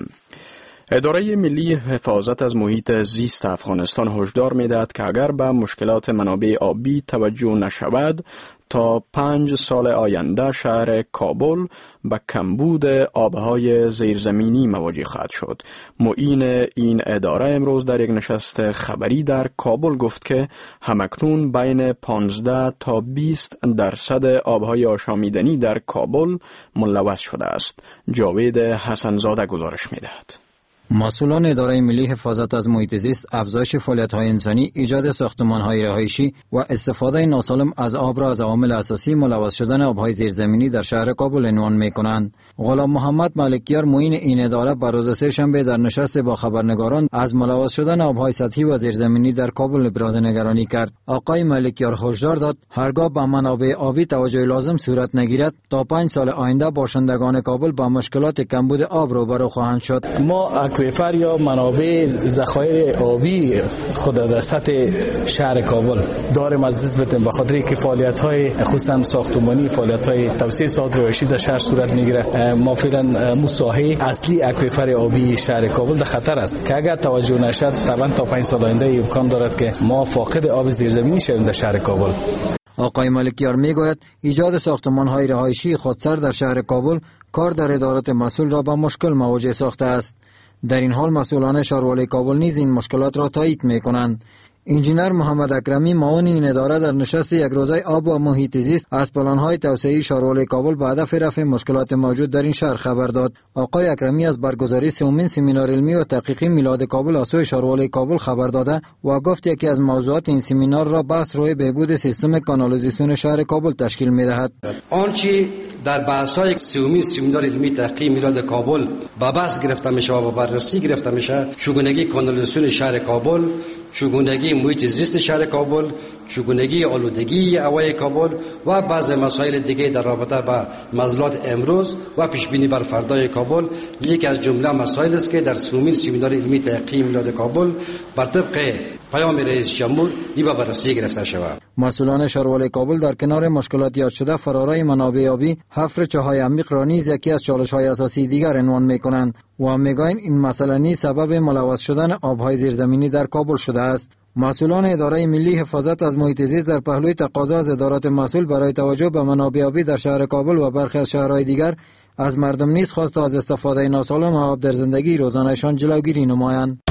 اداره ملی حفاظت از محیط زیست افغانستان هشدار می‌دهد که اگر به مشکلات منابع آبی توجه نشود تا پنج سال آینده شهر کابل به کمبود آبهای زیرزمینی مواجه خواهد شد. معین این اداره امروز در یک نشست خبری در کابل گفت که همکنون بین پانزده تا بیست درصد آبهای آشامیدنی در کابل ملوث شده است. جاوید حسنزاده گزارش می‌دهد. مسئولان اداره ملی حفاظت از محیط زیست افزایش فعالیت‌های انسانی، ایجاد ساختمان‌های رهایشی و استفاده ناسالم از آب را از عوامل اساسی ملوث شدن آب‌های زیرزمینی در شهر کابل عنوان می‌کنند. غلام محمد ملکیار معین این اداره بر روز سه‌شنبه در نشست با خبرنگاران از ملوث شدن آب‌های سطحی و زیرزمینی در کابل ابراز نگرانی کرد. آقای ملکیار هشدار داد هرگاه به منابع آبی توجه لازم صورت نگیرد تا پنج سال آینده باشندگان کابل با مشکلات کمبود آب روبرو خواهند شد. ما اکویفر یا منابع ذخایر آبی خود در سطح شهر کابل داریم از دست بدیم، به خاطر اینکه فعالیت‌های خصوصا ساختمانی، فعالیت‌های توسعه ساحات رهایشی در شهر صورت می‌گیره. ما فعلا مساحه اصلی اکویفر آبی شهر کابل در خطر است که اگر توجه نشد طبعا تا پنج سال آینده امکان دارد که ما فاقد آب زیرزمینی شویم در شهر کابل. آقای ملکیار میگوید ایجاد ساختمان‌های رهایشی خودسر در شهر کابل کار در ادارات مسئول را با مشکل مواجه ساخته است. در این حال مسئولان شهروالی کابل نیز این مشکلات را تایید می‌کنند. انجینر محمد اکرمی معاون این اداره در نشست یک روزه آب و محیط زیست از پلان‌های توسعه‌ای شهروالی کابل به هدف رفع مشکلات موجود در این شهر خبر داد. آقای اکرمی از برگزاری سومین سمینار علمی و تحقیقی میلاد کابل از سوی شهروالی کابل خبر داده و گفت یکی از موضوعات این سمینار را بحث روی بهبود سیستم کانالیزاسیون شهر کابل تشکیل می‌دهد. آنچه در بحث‌های سومین سمینار علمی تحقیقی میلاد کابل به بحث گرفته میشه و بررسی گرفته میشه، چگونگی کانالیزاسیون شهر کابل، چگونگی محیط زیست شهر کابل، چگونگی آلودگی هوای کابل و بعض مسائل دیگه در رابطه با معضلات امروز و پیشبینی بر فردای کابل یک از جمله مسائل است که در سومین سمینار علمی تحقیقی میلاد کابل بر طبق پیام رئیس جمهور این به بررسی گرفته شود. مسئولان شهروالی کابل در کنار مشکلات یاد شده فرارای منابع آبی، حفر چاهای عمیق را نیز یکی از چالش‌های اساسی دیگر عنوان می‌کنند و میگویند این مسئله نیز سبب ملوث شدن آب‌های زیرزمینی در کابل شده است. مسئولان اداره ملی حفاظت از محیط زیست در پهلوی تقاضا از ادارات مسئول برای توجه به منابع آبی در شهر کابل و برخی از شهرهای دیگر از مردم نیز خواست از استفاده ناسالم آب در زندگی روزانه‌شان جلوگیری نمایند.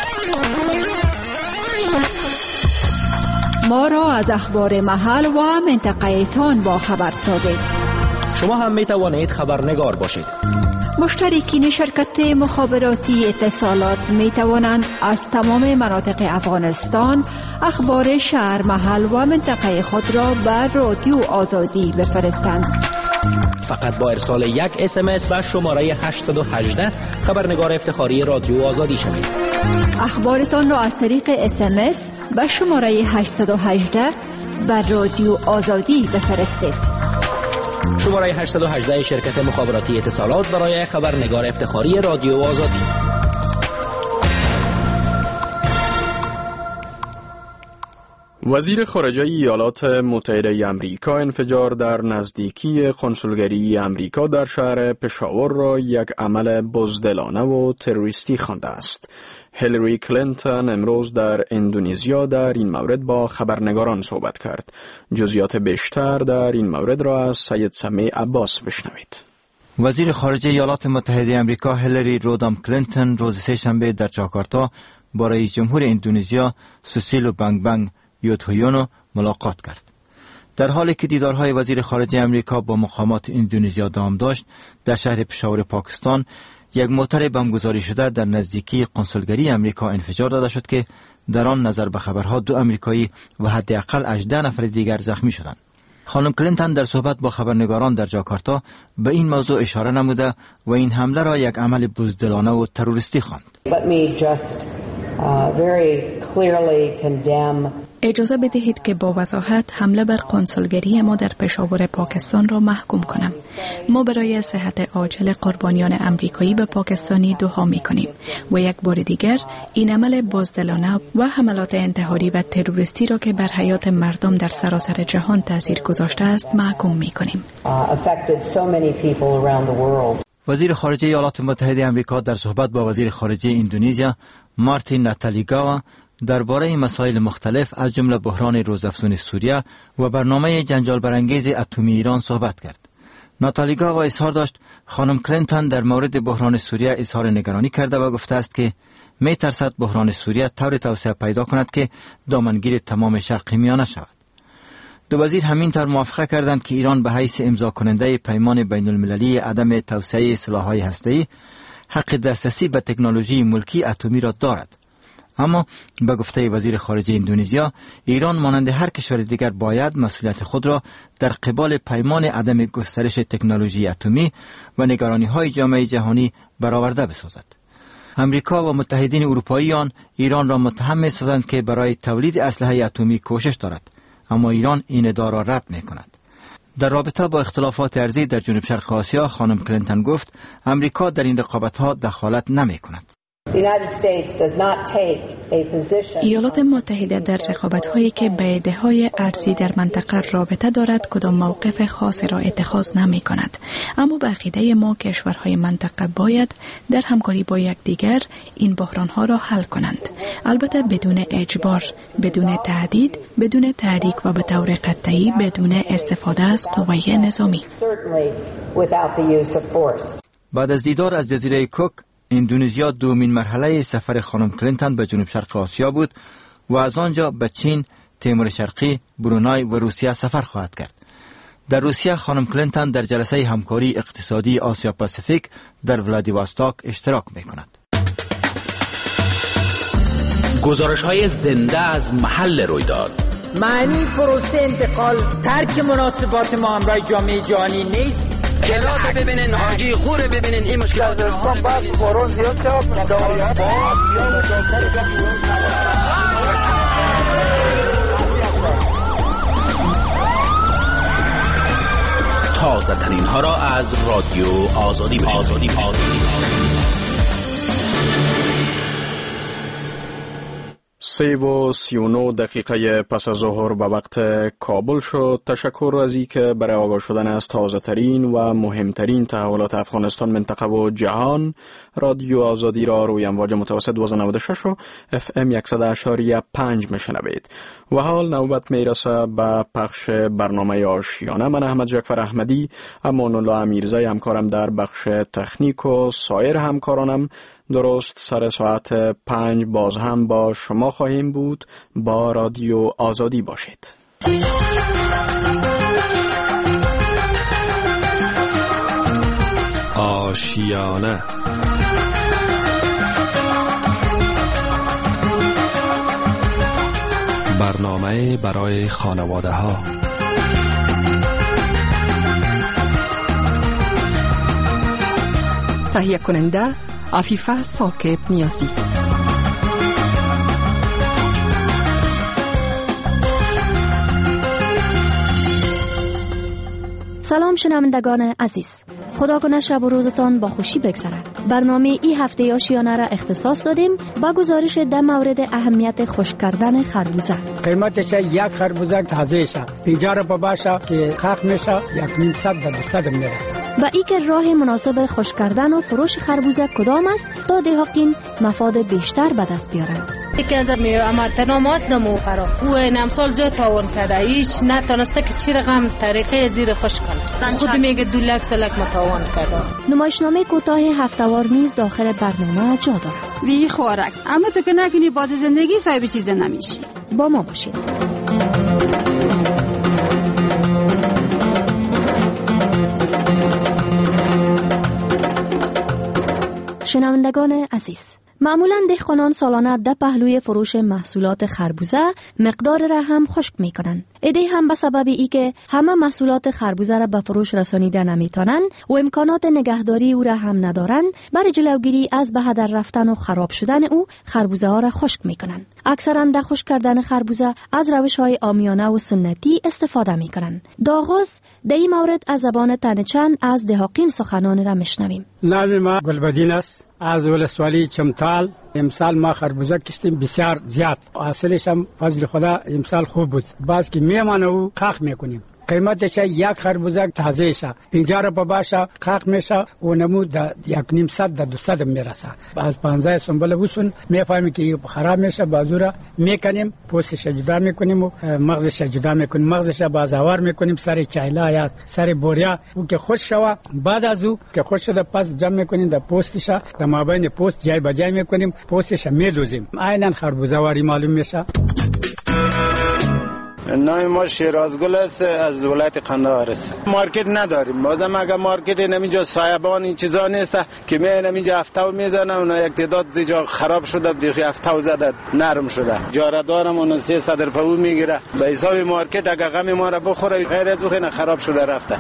ما را از اخبار محل و منطقه تان با خبر سازید. شما هم می توانید خبرنگار باشید. مشترکین شرکت مخابراتی اتصالات می توانند از تمام مناطق افغانستان اخبار شهر، محل و منطقه خود را بر رادیو آزادی بفرستند. فقط با ارسال یک اس ام اس به شماره هشت یک هشت خبرنگار افتخاری رادیو آزادی شوید. اخبارتان را از طریق اس ام اس به شماره هشت یک هشت بر رادیو آزادی بفرستید. شماره هشت یک هشت شرکت مخابراتی اتصالات برای خبرنگار افتخاری رادیو آزادی. وزیر خارجه ایالات متحده آمریکا انفجار در نزدیکی کنسولگری آمریکا در شهر پشاور را یک عمل بزدلانه و تروریستی خوانده است. هیلاری کلینتون امروز در اندونزیا در این مورد با خبرنگاران صحبت کرد. جزئیات بیشتر در این مورد را از سید سمیع عباس بشنوید. وزیر خارجه ایالات متحده آمریکا هیلاری رودام کلینتون روز سه‌شنبه در جاکارتا با رئیس جمهور اندونزیا سوسیلو بانگ بانگ یودهویونو ملاقات کرد. در حالی که دیدارهای وزیر خارجه آمریکا با مقامات اندونزیا دوام داشت، در شهر پشاور پاکستان یک موتر بمبگذاری شده در نزدیکی کنسولگری آمریکا انفجار داده شد که در آن نظر به خبرها دو آمریکایی و حداقل هجده نفر دیگر زخمی شدند. خانم کلینتون در صحبت با خبرنگاران در جاکارتا به این موضوع اشاره نموده و این حمله را یک عمل بزدلانه و تروریستی خواند. اجازه بدهید که با وضاحت حمله بر کنسولگری ما در پشاور پاکستان را محکوم کنم. ما برای صحت عاجل قربانیان امریکایی و پاکستانی دعا می کنیم و یک بار دیگر این عمل بزدلانه و حملات انتحاری و تروریستی را که بر حیات مردم در سراسر جهان تاثیر گذاشته است محکوم می کنیم. وزیر خارجه ایالات متحده آمریکا در صحبت با وزیر خارجه اندونزیا مارتین ناتالیگاوا درباره مسائل مختلف از جمله بحران روزافزون سوریه و برنامه جنجال برانگیز اتمی ایران صحبت کرد. ناتالیگاوا اظهار داشت خانم کلینتون در مورد بحران سوریه اظهار نگرانی کرده و گفته است که می ترسد بحران سوریه طور توسعه پیدا کند که دامنگیر تمام شرق میانه شود. دو وزیر همینطور موافقه کردند که ایران به حیث امضا کننده پیمان بین المللی عدم توسعه سلاح‌های هسته‌ای حق دسترسی به تکنولوژی ملکی اتمی را دارد. اما به گفته وزیر خارجه اندونزیا، ایران مانند هر کشور دیگر باید مسئولیت خود را در قبال پیمان عدم گسترش تکنولوژی اتمی و نگرانی‌های جامعه جهانی برآورده بسازد. امریکا و متحدین اروپایی آن ایران را متهم می‌سازند که برای تولید اسلحه اتمی کوشش دارد، اما ایران این ادعا را رد می‌کند. در رابطه با اختلافات ارضی در جنوب شرق آسیا، خانم کلینتون گفت امریکا در این رقابت‌ها دخالت نمی‌کند. ایالات متحده در رقابت‌هایی که به ایده‌های ارضی در منطقه رابطه دارد کدام موقف خاصی را اتخاذ نمی‌کند، اما به عقیده ما کشورهای منطقه باید در همکاری با یکدیگر این بحران‌ها را حل کنند، البته بدون اجبار، بدون تهدید، بدون تحریک و به طور قطعی بدون استفاده از قوه نظامی. بعد از دیدار از جزیره کوک، اندونزیا دومین مرحله سفر خانم کلینتون به جنوب شرق آسیا بود و از آنجا به چین، تیمور شرقی، برونای و روسیه سفر خواهد کرد. در روسیه خانم کلینتون در جلسه همکاری اقتصادی آسیا پاسیفیک در ولادیواستوک اشتراک می‌کند. گزارش‌های زنده از محل رویداد. معنی پروسه انتقال ترک مناسبات ما همراه جامعه جهانی نیست. کلاس ببینین، حاجی خوره ببینین، این مشکل دارستان بعد بارون زیاد شد دواریت تازه ترین ها را از رادیو آزادی آزادی آزادی سه و سی و نو دقیقه پس از ظهر به وقت کابل شد. تشکر از این که برای آگاه شدن از تازه ترین و مهمترین تحولات افغانستان، منطقه و جهان رادیو آزادی را روی امواج متوسط دویست و نود و شش و اف ام صد و اشاری پنج میشنوید. و حال نوبت میرسه به پخش برنامه آشیانه. من احمد جعفر احمدی، امان الله امیرزی همکارم در بخش تکنیک و سایر همکارانم درست سر ساعت پنج باز هم با شما خواهیم بود. با رادیو آزادی باشید. آشیانه آشیانه. برنامه برای خانواده ها. تهیه کننده عفیفه ساکب نیازی. سلام شنوندگان عزیز، خدا کنه شب و روزتان با خوشی بگذرد. برنامه ای هفته آشیانه را اختصاص دادیم با گزارش در مورد اهمیت خشک کردن خربوزه. قیمتش یک خربوزه تازه شه پنجاه روپیه باشه که خاک میشه یک نیم صد تا صد میرسه. و ای که راه مناسب خشک کردن و فروش خربوزه کدام است تا دهقان مفاد بیشتر به دست بیارند. یکی از میوه تناماست نمو فرا او این امسال جا تاون کرده هیچ نتونسته که چی رقم طریقه زیر خشک کنه. خود میگه دو لک سلک متاون کرده. نمایشنامه کوتاه هفته‌وار نیز داخل برنامه جا دارد. وی خوراک اما تو که نکنی بعد زندگی صاحب چیز نمیشی. با ما باشید. شنوندگان عزیز، معمولاً دهقانان سالانه ده پهلوی فروش محصولات خربوزه مقدار را هم خشک میکنند. ایده هم به سبب ای که همه محصولات خربوزه را به فروش رسانیده نمیتونن و امکانات نگهداری او را هم ندارن، برای جلوگیری از به هدر رفتن و خراب شدن او خربوزه ها را خشک میکنن. اکثرا در خشک کردن خربوزه از روش های عامیانه و سنتی استفاده میکنن. داغاز در این مورد از زبان تنچند از دهقان سخنان را میشنویم. نام ما گلبدین است، از ولسوالی چمتال. امسال ما خربوزه کشتیم بسیار زیاد، حاصلش هم فضل خدا امسال خوب بود. باز که میمانه و خاک میکنیم. قیمتش یک خربوزه تازه شه پنجاه روپیه باشه خاک میشه و نمو د یک نیم صد تا دو صد میرسه. از پانزده سنبل وسون میفهمیم که خراب میشه، بازورا میکنیم، پوستش جدا میکنیم و مغزش جدا میکنیم، مغزش بازوار میکنیم، سر چایلا یا سر بوریا او که خوش شوه. بعد از او که خوش شده پس جمع میکنیم در پوستش، در مابین پوست جای به جای میکنیم، پوستش میدوزیم. عیناً خربوزه واری معلوم میشه. نام ما شیرازگل است، از ولایت قندهار است. مارکت نداریم، بازم اگر مارکت نمیجا سایبان این چیزا نیست که می نمیجا هفتهو میزنن و یک تعداد دیجا خراب شده دیگه هفتهو زده نرم شده. جاره دارم اون سیصد روپیه میگیره. به حساب مارکت اگر غم ما را بخوره غیر از اون خراب شده رفته.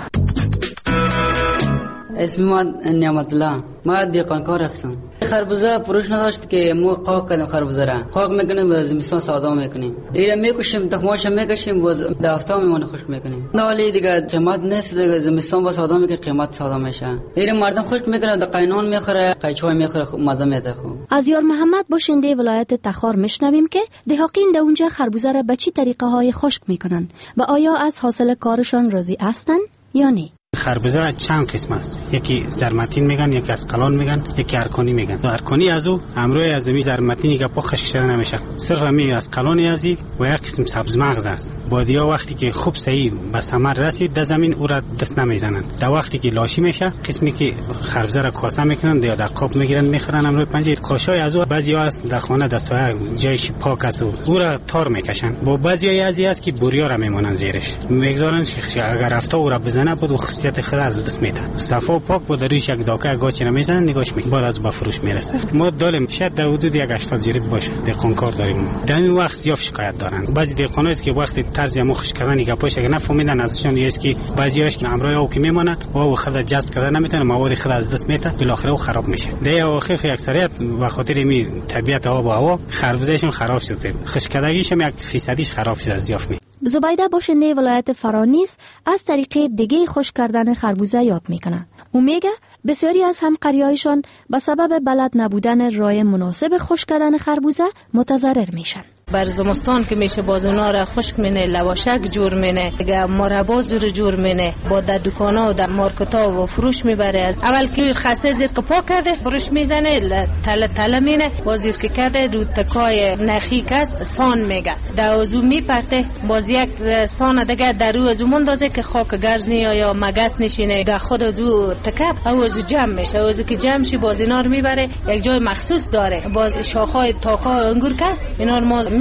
اسم ما نعمت الله، ما دهقانکار هستم. خربوزه فروش نداشت که ما قاق کردیم خربوزه را قاق میکنیم و زمستان ساده میکنیم، ایرا میکشیم تخماش میکشیم و در هفته میمونه خشک میکنیم. حالی دیگه قیمت نیست، دیگه زمستان با ساده میکنه قیمت ساده میشه. ایرا مردم خشک میکنه، در قینون میخوره، قیچوای میخوره، مزه میده. خوب از یار محمد باشنده ولایت تخار میشنویم که دهقان در اونجا خربوزه را به چه طریقه های خشک میکنن و آیا از حاصل کارشان راضی هستن یا نه. خربوزه چند قسم است، یکی زرمتین میگن، یکی اسقلان میگن، یکی ارکانی میگن. ارکانی از او امروی از می زرمتینی که پا خشک شده نمیشه، صرف می اسقلانی ازی و یک قسم سبز مغز است. بادیا وقتی که خوب صحیح به ثمر رسید در زمین او را دست نمیزنن. در وقتی که لاشی میشه قسمی که خربوزه را کاسه میکنن یا در قاب میگیرن میخورن امروی پنجه قاشای از او. بعضیا است در خانه دستوای جایش پاک است او را تار میکشن. با بعضی ازی است که بوریا را میمونن زیرش میگذارن که اگر رفته او را بزنه بود خاصیت خود از دست میده. صفا پاک بود رویش یک داکه گاچ نمیزنن نگاش میکنه، بعد از با فروش میرسه. ما داریم شاید در حدود یک هشتاد جریب باشه دهقانکار داریم. در این وقت زیاد شکایت دارن. بعضی دهقانا است که وقتی طرز ما خشک کردن گپاش اگه نفهمیدن ازشون است که بعضیاش که امروی او که میمونن و او خود جذب کردن نمیتونه، مواد خود از دست میده، بالاخره او خراب میشه. در اواخر اکثریت به خاطر می طبیعت آب و هوا خربوزهشون خراب شده، خشک کردگیش هم یک فیصدیش خراب شده زیاف می. زبیده باشنده ولایت فرانیس از طریق دیگه خشک کردن خربوزه یاد میکنه. او میگه بسیاری از همقریایشان به سبب بلد نبودن راه مناسب خشک کردن خربوزه متضرر میشن. بر زمستان که میشه باز اونا را خشک مینه، لواشک جور مینه، دیگه مربا زیر جور مینه، با در دکانا و در مارکتا و فروش میبره. اول که خسته زیر که پاک کرده فروش میزنه، تله تله مینه، با زیر که کرده رو تکای نخی کس سان میگه، در ازو میپرته، باز یک سان دیگه در رو ازو مندازه که خاک گرز نیا یا مگس نشینه، در خود ازو تکه او ازو جمع میشه. ازو که جمع شی باز اینا رو میبره یک جای مخصوص داره، باز شاخهای تاکا انگور کس اینا رو ما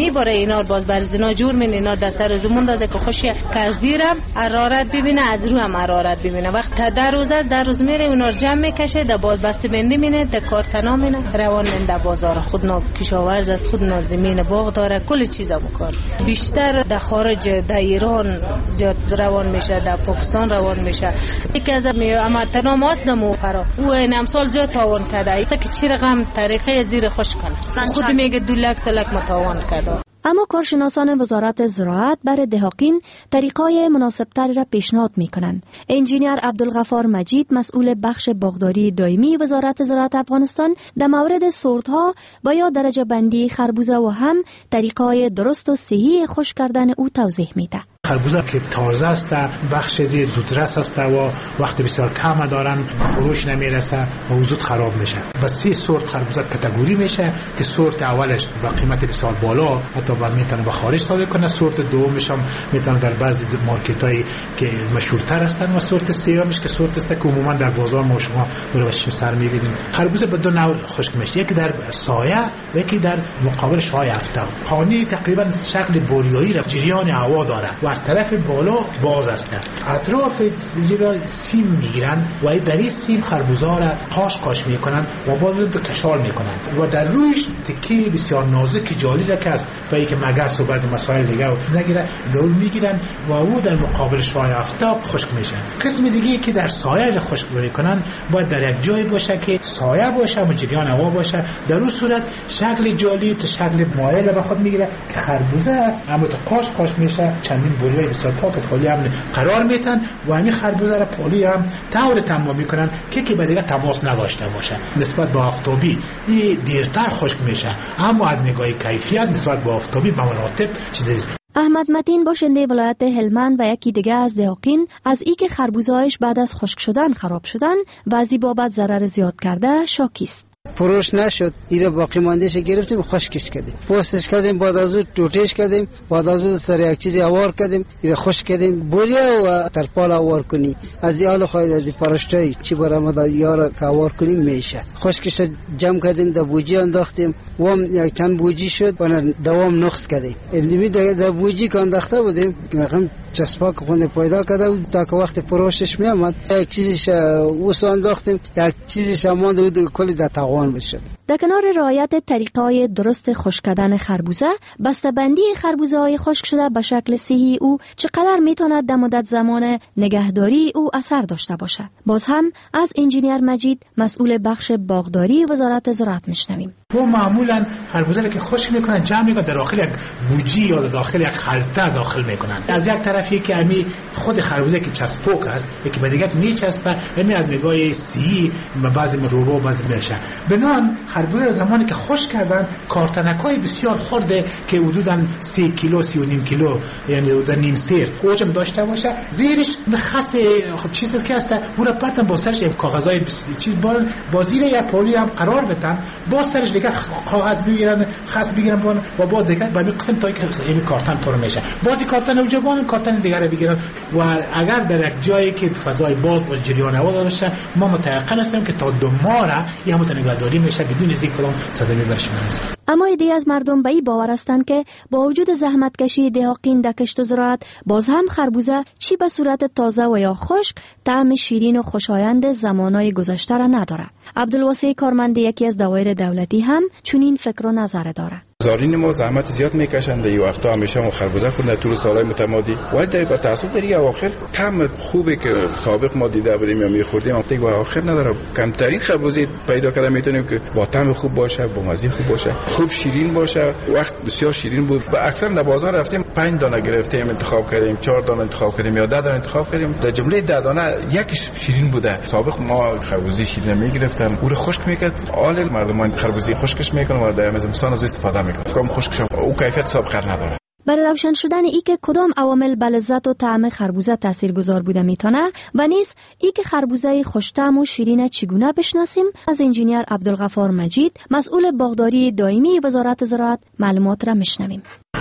میبره اینا باز بر زنا جور من اینا در سر زمون داده که خوشی کزیرم حرارت ببینه از رو هم حرارت ببینه وقت تا در روز از در روز میره اونا جمع میکشه در باز بسته بندی مینه در کارتنا مینه روان من در بازار خود نا کشاورز از خود نا زمین باغ داره کل چیزا میکنه بیشتر در خارج در ایران جا روان میشه در پاکستان روان میشه یکی از اما تنها ماست نمو فرا او این امسال جا تاوان کرده ایسا که چی رقم طریقه زیر خوش کنه خود میگه دو لک سلک متاوان کرده. اما کارشناسان وزارت زراعت برای دهاقین طریقای مناسبتری را پیشنهاد میکنند. انجینیر عبدالغفار مجید مسئول بخش باغداری دائمی وزارت زراعت افغانستان در مورد سورت‌ها و یا درجه بندی خربوزه و هم طریقای درست و صحیح خشک کردن او توضیح میده. خربوزه که تازه است بخش زیر زودرس است و وقت بسیار کم دارن فروش نمیرسه و زود خراب میشه. و سه سورت خربوزه کاتگوری میشه که سورت اولش با قیمت بسیار بالا حتی با میتونه به خارج صادر کنه، سورت دومش هم میتونه در بعضی مارکت‌های که مشهورتر هستن و سورت سومش که سورت است که عموما در بازار ما شما رو چشم سر میبینیم. خربوزه به دو نوع خشک میشه، یکی در سایه و یکی در مقابل شای آفتاب. خانه تقریبا شکل بوریایی را جریان هوا داره و از طرف بالا باز است. اطراف زیرا سیم میگیرن و در این سیم خربوزه را قاش قاش میکنن و باز اون کشال میکنن و در رویش تکی بسیار نازک جالی را که است و اینکه مگس و بعضی مسائل دیگه نگیره دور میگیرن و او در مقابل شعاع آفتاب خشک میشه. قسم دیگه که در سایه خشک میکنن باید در یک جای باشه که سایه باشه و جریان هوا باشه، در اون صورت شکل جالی تا شکل مایل به خود میگیره که خربوزه اما تو قاش قاش میشه. چندین بوریای بسیار پاک پالی هم قرار میتن و همین خربوزه را پالی هم طور تمام میکنن که که به دیگه تماس نداشته باشه. نسبت به آفتابی این دیرتر خشک میشه، اما از نگاه کیفیت نسبت به آفتابی به مراتب چیزی. احمد متین باشنده ولایت هلمند و یکی دیگه از دهاقین از ای که خربوزه‌اش بعد از خشک شدن خراب شدن و از این بابت ضرر زیاد کرده شاکیست. فروش نشد، ایره باقی ماندهش گرفتیم خشکش کردیم، پوستش کردیم، بعد از اون ټوټهش کردیم، بعد از اون سر یک چیزی اوار کردیم، ایره خشک کردیم، بوریا و ترپال اوار کنی از یال خواهد از پرشتای چی برام دا یار که اوار کنیم میشه. خشکش جمع کردیم، در بوجی انداختیم، وام یک چند بوجی شد و دوام نقص کردیم. الیمی در بوجی که انداخته بودیم نخم چسباک خونه پیدا کرده بود تا که وقت پروشش می آمد یک چیزش اوسو انداختیم، یک چیزش مانده بود کلی در تاوان بشد. در کنار رعایت طریقه‌های درست خشک کردن خربوزه، بسته‌بندی خربوزه‌های خشک شده به شکل صحیح او چقدر میتواند در مدت زمان نگهداری او اثر داشته باشد. باز هم از انجینیر مجید مسئول بخش باغداری وزارت زراعت میشنویم. و معمولا خربوزه را که خشک میکنن جمع میکنن در داخل یک بوجی یا در داخل یک خلطه داخل میکنن. از یک طرفی که امی خود خربوزه که چسبوک است یکی به دیگه میچسبه، یعنی از نگاه سی بعضی روبا بعضی میشه. بنان خربوزه زمانی که خشک کردن کارتنکای بسیار خرده که حدوداً سه کیلو سی و نیم کیلو یعنی حدوداً نیم سیر حجم داشته باشه، زیرش مخص خود چیزی که هست اون را پرتن با سرش کاغذای چیز بال با زیر یا پولی هم قرار بدن، با سرش دیگه کاغذ بگیرن خاص بگیرن بان و باز دیگه به قسم تا که این کارتن پر میشه، بازی کارتن اونجا بان کارتن دیگه رو بگیرن و اگر در یک جایی که فضای باز با جریان هوا باشه ما متيقن هستیم که تا دو ماه را یا متنگهداری میشه بدون از کدام صدمه برش میرسه. اما ایده از مردم به این باور هستند که با وجود زحمتکشی دهاقین در کشت و زراعت باز هم خربوزه چی به صورت تازه و یا خشک طعم شیرین و خوشایند زمانهای گذشته را نداره. عبدالواسع کارمند یکی از دوایر دولتی هم چنین فکر و نظر داره. زارین ما زحمت زیاد میکشند در این وقتا همیشه ما خربوزه خوردن طول سالهای متمادی و در با تاسف در این اواخر طعم خوبی که سابق ما دیده بودیم یا میخوردیم دیگه با اواخر نداره. کمترین خربوزه پیدا کردن میتونیم که با طعم خوب باشه، با مزه خوب باشه، خوب شیرین باشه. وقت بسیار شیرین بود. با اکثر در بازار رفتیم پنج دانه گرفتیم انتخاب کردیم، چهار دانه انتخاب کردیم یا ده دانه انتخاب کردیم. در جمله ده دانه یکیش شیرین بوده. سابق ما خربوزه شیرین میگرفتیم، او رو خشک میکرد، حال مردمان خربوزه خشکش میکنن و در مثلا از استفاده میکنن. کم خشک شم او کیفیت سابقه نداره. برای روشن شدن ای که کدام عوامل به لذت و طعم خربوزه تاثیرگذار بوده میتونه و نیز ای که خربوزه خوش‌طعم و شیرین چگونه بشناسیم، از انجینیر عبدالغفار مجید مسئول باغداری دائمی وزارت زراعت معلومات را میشنویم.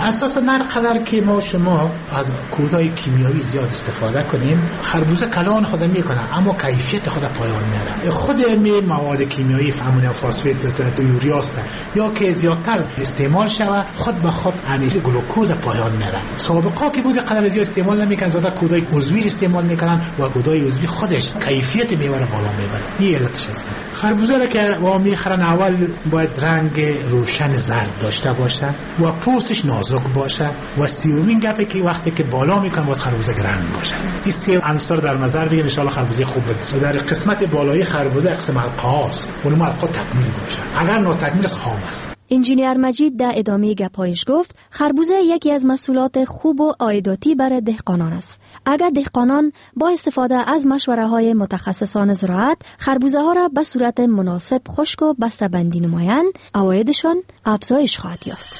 اساسا هر قدر که ما شما از کودهای کیمیایی زیاد استفاده کنیم خربوزه کلان خود میکنه اما کیفیت خود پایان میاره. خود می مواد کیمیایی امونیوم فسفات یوریا است یا که زیادتر استعمال شود خود به خود همیشه گلوکوز پایان میاره. سابقا که بود قدر زیاد استعمال نمیکنن زیاد کودهای عضوی استعمال میکنن و کودهای عضوی خودش کیفیت میوه رو بالا میبره. این علتش است. خربوزه را که وا میخرن اول باید رنگ روشن زرد داشته باشه و پوستش نازک باشه و سیومین گپه که وقتی که بالا میکنه باز خربوزه گرم باشه. این سه عنصر در نظر بگیرید ان شاء الله خربوزه خوب بده. در قسمت بالایی خربوزه قسم حلقه‌است. اون حلقه تکمیل باشه. اگر ناتکمیل است خام است. انجینیر مجید در ادامه گپایش گفت خربوزه یکی از محصولات خوب و عایداتی برای دهقانان است. اگر دهقانان با استفاده از مشوره های متخصصان زراعت خربوزه ها را به صورت مناسب خشک و بسته بندی نمایند عوایدشان افزایش خواهد یافت.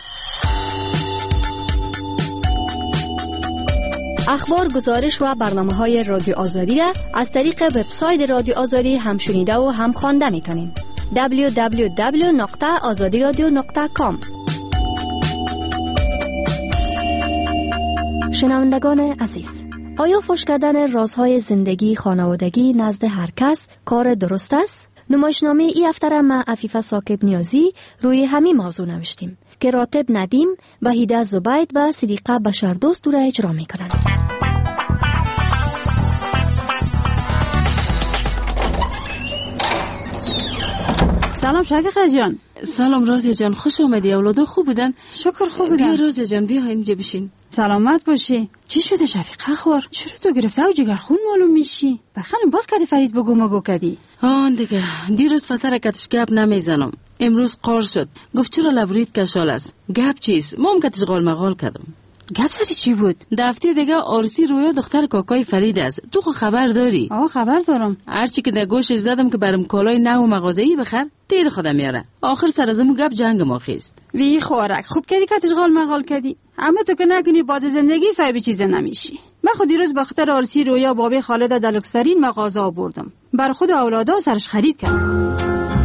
اخبار، گزارش و برنامه‌های رادیو آزادی را از طریق وبسایت رادیو آزادی هم شنیده و هم خوانده می‌تونید. دبلیو دبلیو دبلیو دات آزادی رادیو دات کام. شنوندگان عزیز، آیا فاش کردن رازهای زندگی خانوادگی نزد هر کس کار درست است؟ نمایشنامه ای هفته را ما عفیفه ساکب نیازی روی همین موضوع نوشتیم که راتب ندیم، وحیده زبید و صدیقه بشردوست را اجرا می‌کنند. سلام شفیقه جان. سلام رازیه جان، خوش آمدی. اولادا خوب بودن؟ شکر خوب بودن. بیا رازیه جان، بیا اینجا بشین. سلامت باشی. چی شده شفیقه خور؟ چرا تو گرفته و جگرخون معلوم میشی؟ بخنم باز کدی فرید بگو مگو کدی. آن دیگه دیروز فتره کتش گپ نمیزنم. امروز قار شد. گفت چرا لبریت کشال است؟ گپ چیست؟ مام کتش غال مغال کردم. گپ سری چی بود؟ دفتی دیگه آرسی رویا دختر کاکای فرید است. تو خو خبر داری؟ آه خبر دارم. هرچی که در گوشش زدم که برم کالای نو مغازه‌ای بخر تیر خودم میاره. آخر سر از اون گپ جنگ ما خیست. وی خوارک خوب کردی کتش غال مغال کردی. اما تو که نکنی بعد زندگی صاحب چیز نمیشی. من خود دیروز به خاطر آرسی رویا بابی خالد دلکسترین مغازه آوردم. بر خود اولادا سرش خرید کردم.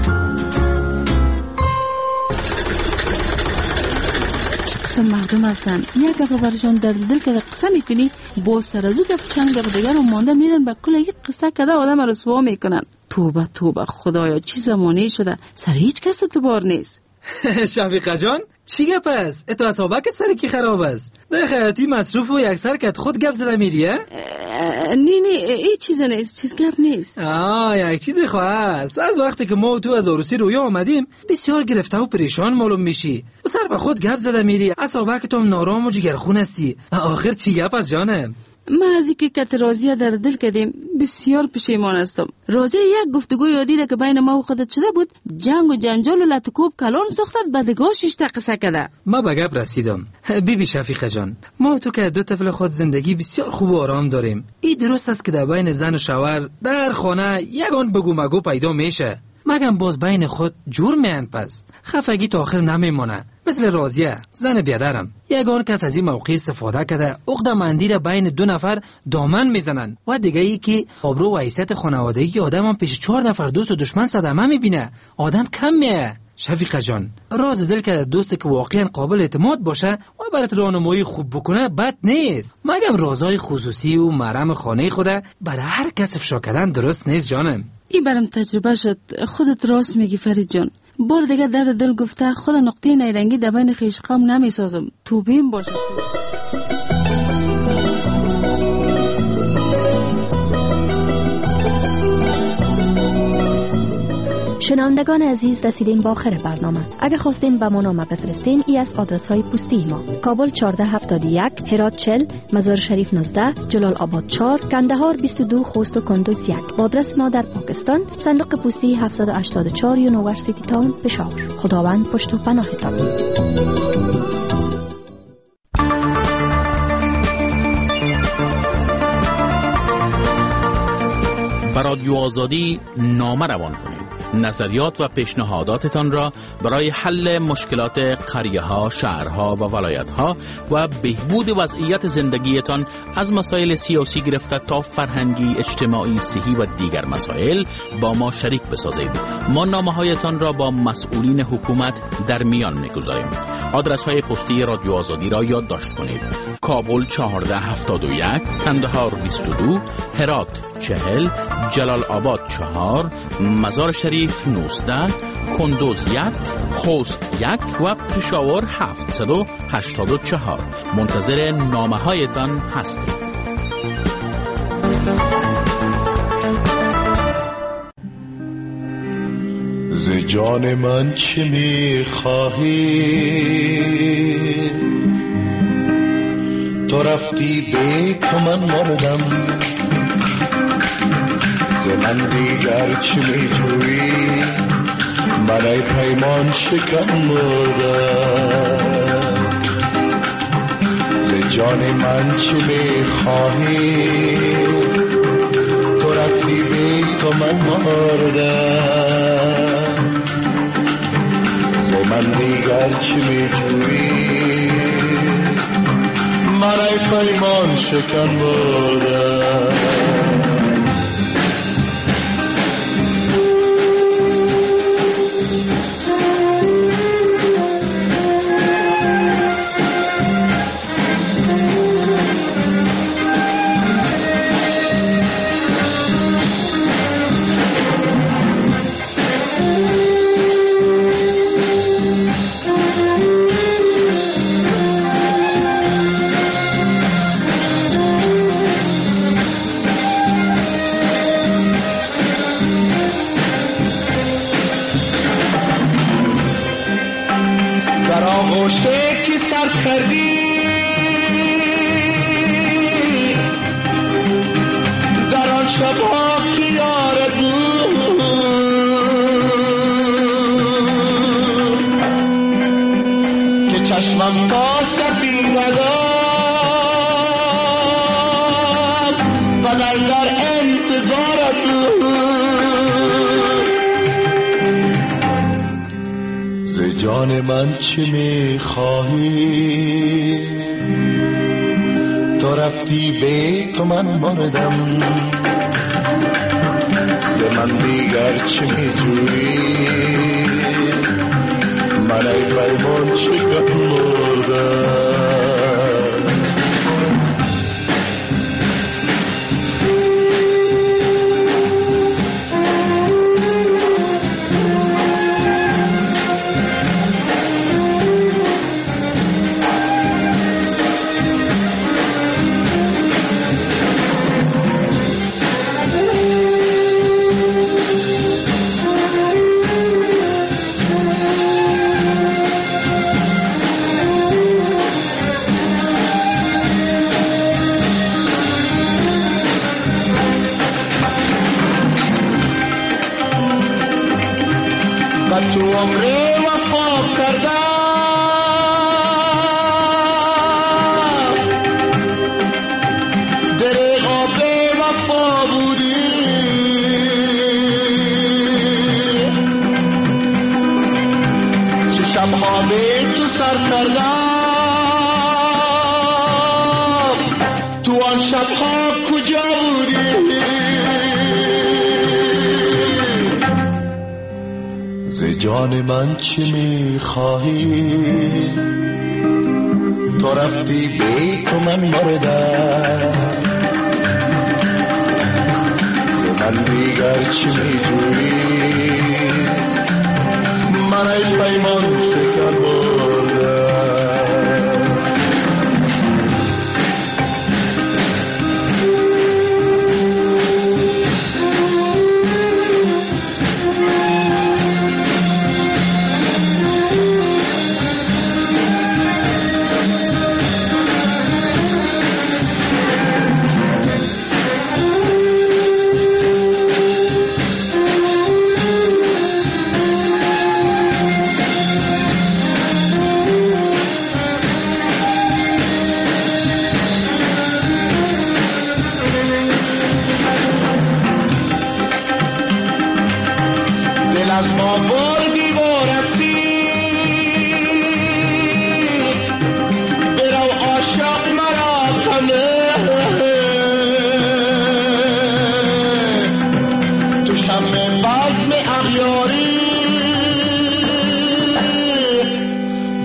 مردم هستن یک گپ برشان در دل که قصه میکنی با سر از گپ چند گپ دیگر رو مانده میرن به کل یک قصه کده آدم رسوا میکنن. توبه توبه خدایا چی زمانه شده سر هیچ کس اعتبار نیست. شفیقه جان چی گپ است؟ اتو اصابکت سر کی خراب است؟ در خیاطی مصروف و یک سر کت خود گپ زده میریه؟ نه نه ای چیز نیست، چیز گپ نیست. آه یک چیز خواست. از وقتی که ما و تو از عروسی رویا آمدیم بسیار گرفته و پریشان معلوم میشی و سر به خود گپ زده میری. اصابکت هم نارام و جگرخون هستی. آخر چی گپ است جانم؟ ما از اینکه کت راضیه در دل کردیم بسیار پشیمان هستم. راضیه یک گفتگو یادی را که بین ما و خودت شده بود جنگ و جنجال و لطکوب کلان ساختت بعدگاه شیشته قصه کده. ما به گپ رسیدم. بی بی شفیقه جان، ما و تو که دو طفل خود زندگی بسیار خوب و آرام داریم. این درست است که در بین زن و شوهر در خانه یگان بگو مگو پیدا میشه، مگم باز بین خود جور میاند. پس خفگی تا آخر نمیمونه. مثل راضیه زن بیادرم یگان کس از این موقع استفاده کرده عقده مندی را بین دو نفر دامن میزنن و دیگه ای که آبرو و حیثیت خانوادگی آدم هم پیش چهار نفر دوست و دشمن صدمه میبینه. آدم کم میه. شفیقه جان، راز دل که دوستی که واقعا قابل اعتماد باشه و برات راهنمایی خوب بکنه بد نیست، مگم رازهای خصوصی و محرم خانه خوده برای هر کس افشا کردن درست نیست جانم. این برام تجربه شد. خودت راست میگی فرید جان. بار دیگه در دل گفته خود نقطه نیرنگی در بین خویش قوم نمیسازم. توبیم باشه. شنوندگان عزیز، رسیدیم با آخر برنامه. اگه خواستین به ما نامه بفرستین، ای از آدرس های پستی ما: کابل چهارده هفتاد و یک، هرات چهل، مزار شریف نوزده، جلال آباد چهار، کندهار بیست و دو، خوست و کندوز یک. آدرس ما در پاکستان: صندوق پستی هفتصد و هشتاد و چهار، یونیورسیتی تاون، پشاور. خداوند پشت و پناهتان. رادیو آزادی نامه روان کنید. نظریات و پیشنهاداتتان را برای حل مشکلات قریه‌ها، شهرها و ولایت‌ها و بهبود وضعیت زندگیتان از مسائل سیاسی گرفته تا فرهنگی، اجتماعی، صحی و دیگر مسائل با ما شریک بسازید. ما نامه‌هایتان را با مسئولین حکومت در میان می‌گذاریم. آدرس های پستی رادیو آزادی را یادداشت کنید: کابل چهارده هفتاد و یک، کندهار بیست و دو، هرات چهل، جلال آباد چهار، مزار شریف نوزده، کندوز یک، خوست یک و پشاور هفتصد و هشتاد و چهار. منتظر نامه هایتان هستیم. ز جان من چه می‌خواهی؟ تو رفتی به تو من مردم، ز من دیگر چه می‌جویی؟ من ای پیمان شکن مردم. ز جان من چه می‌خواهی؟ تو رفتی به تو من مردم، من دیگر چی میجویی؟ من ای پیمان شکن بودم. چشمم تا سفید داد و در در انتظارت ز جان من چی میخواهی؟ تو رفتی به تو من مردم، ز من دیگر چی میجویی؟ من ای پیمان شکن مردم. تو عمر وفا کردم، دریغا به وفا بودی، چه شبها به تو سر کردم، تو آن شبها کجا بودی؟ جان من چی میخواهی؟ تو رفتی به تو من مردم، من دیگر چی میجویی؟ من ای پیمان شکن بردم.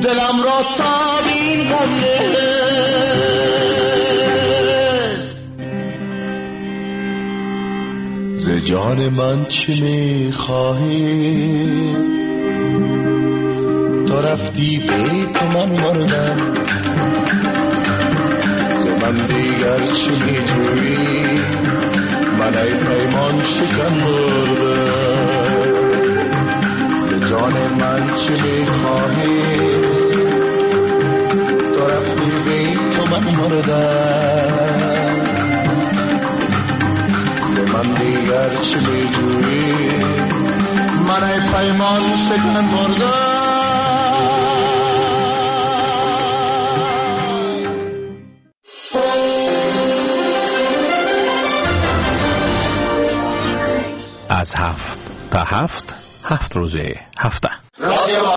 دلم را تابین غم نیست. ز جان من چی میخواهی؟ تو رفتی بی تو من مردم، ز من دیگر چی میجویی؟ من ای پیمان شکن مردم. ز جان من چی میخواهی؟ تو رفتی بی تو من مردم، ز من دیگر چی میجویی؟ من ای پیمان شکن مردم. از هفت تا هفت، هفت روزه هفته.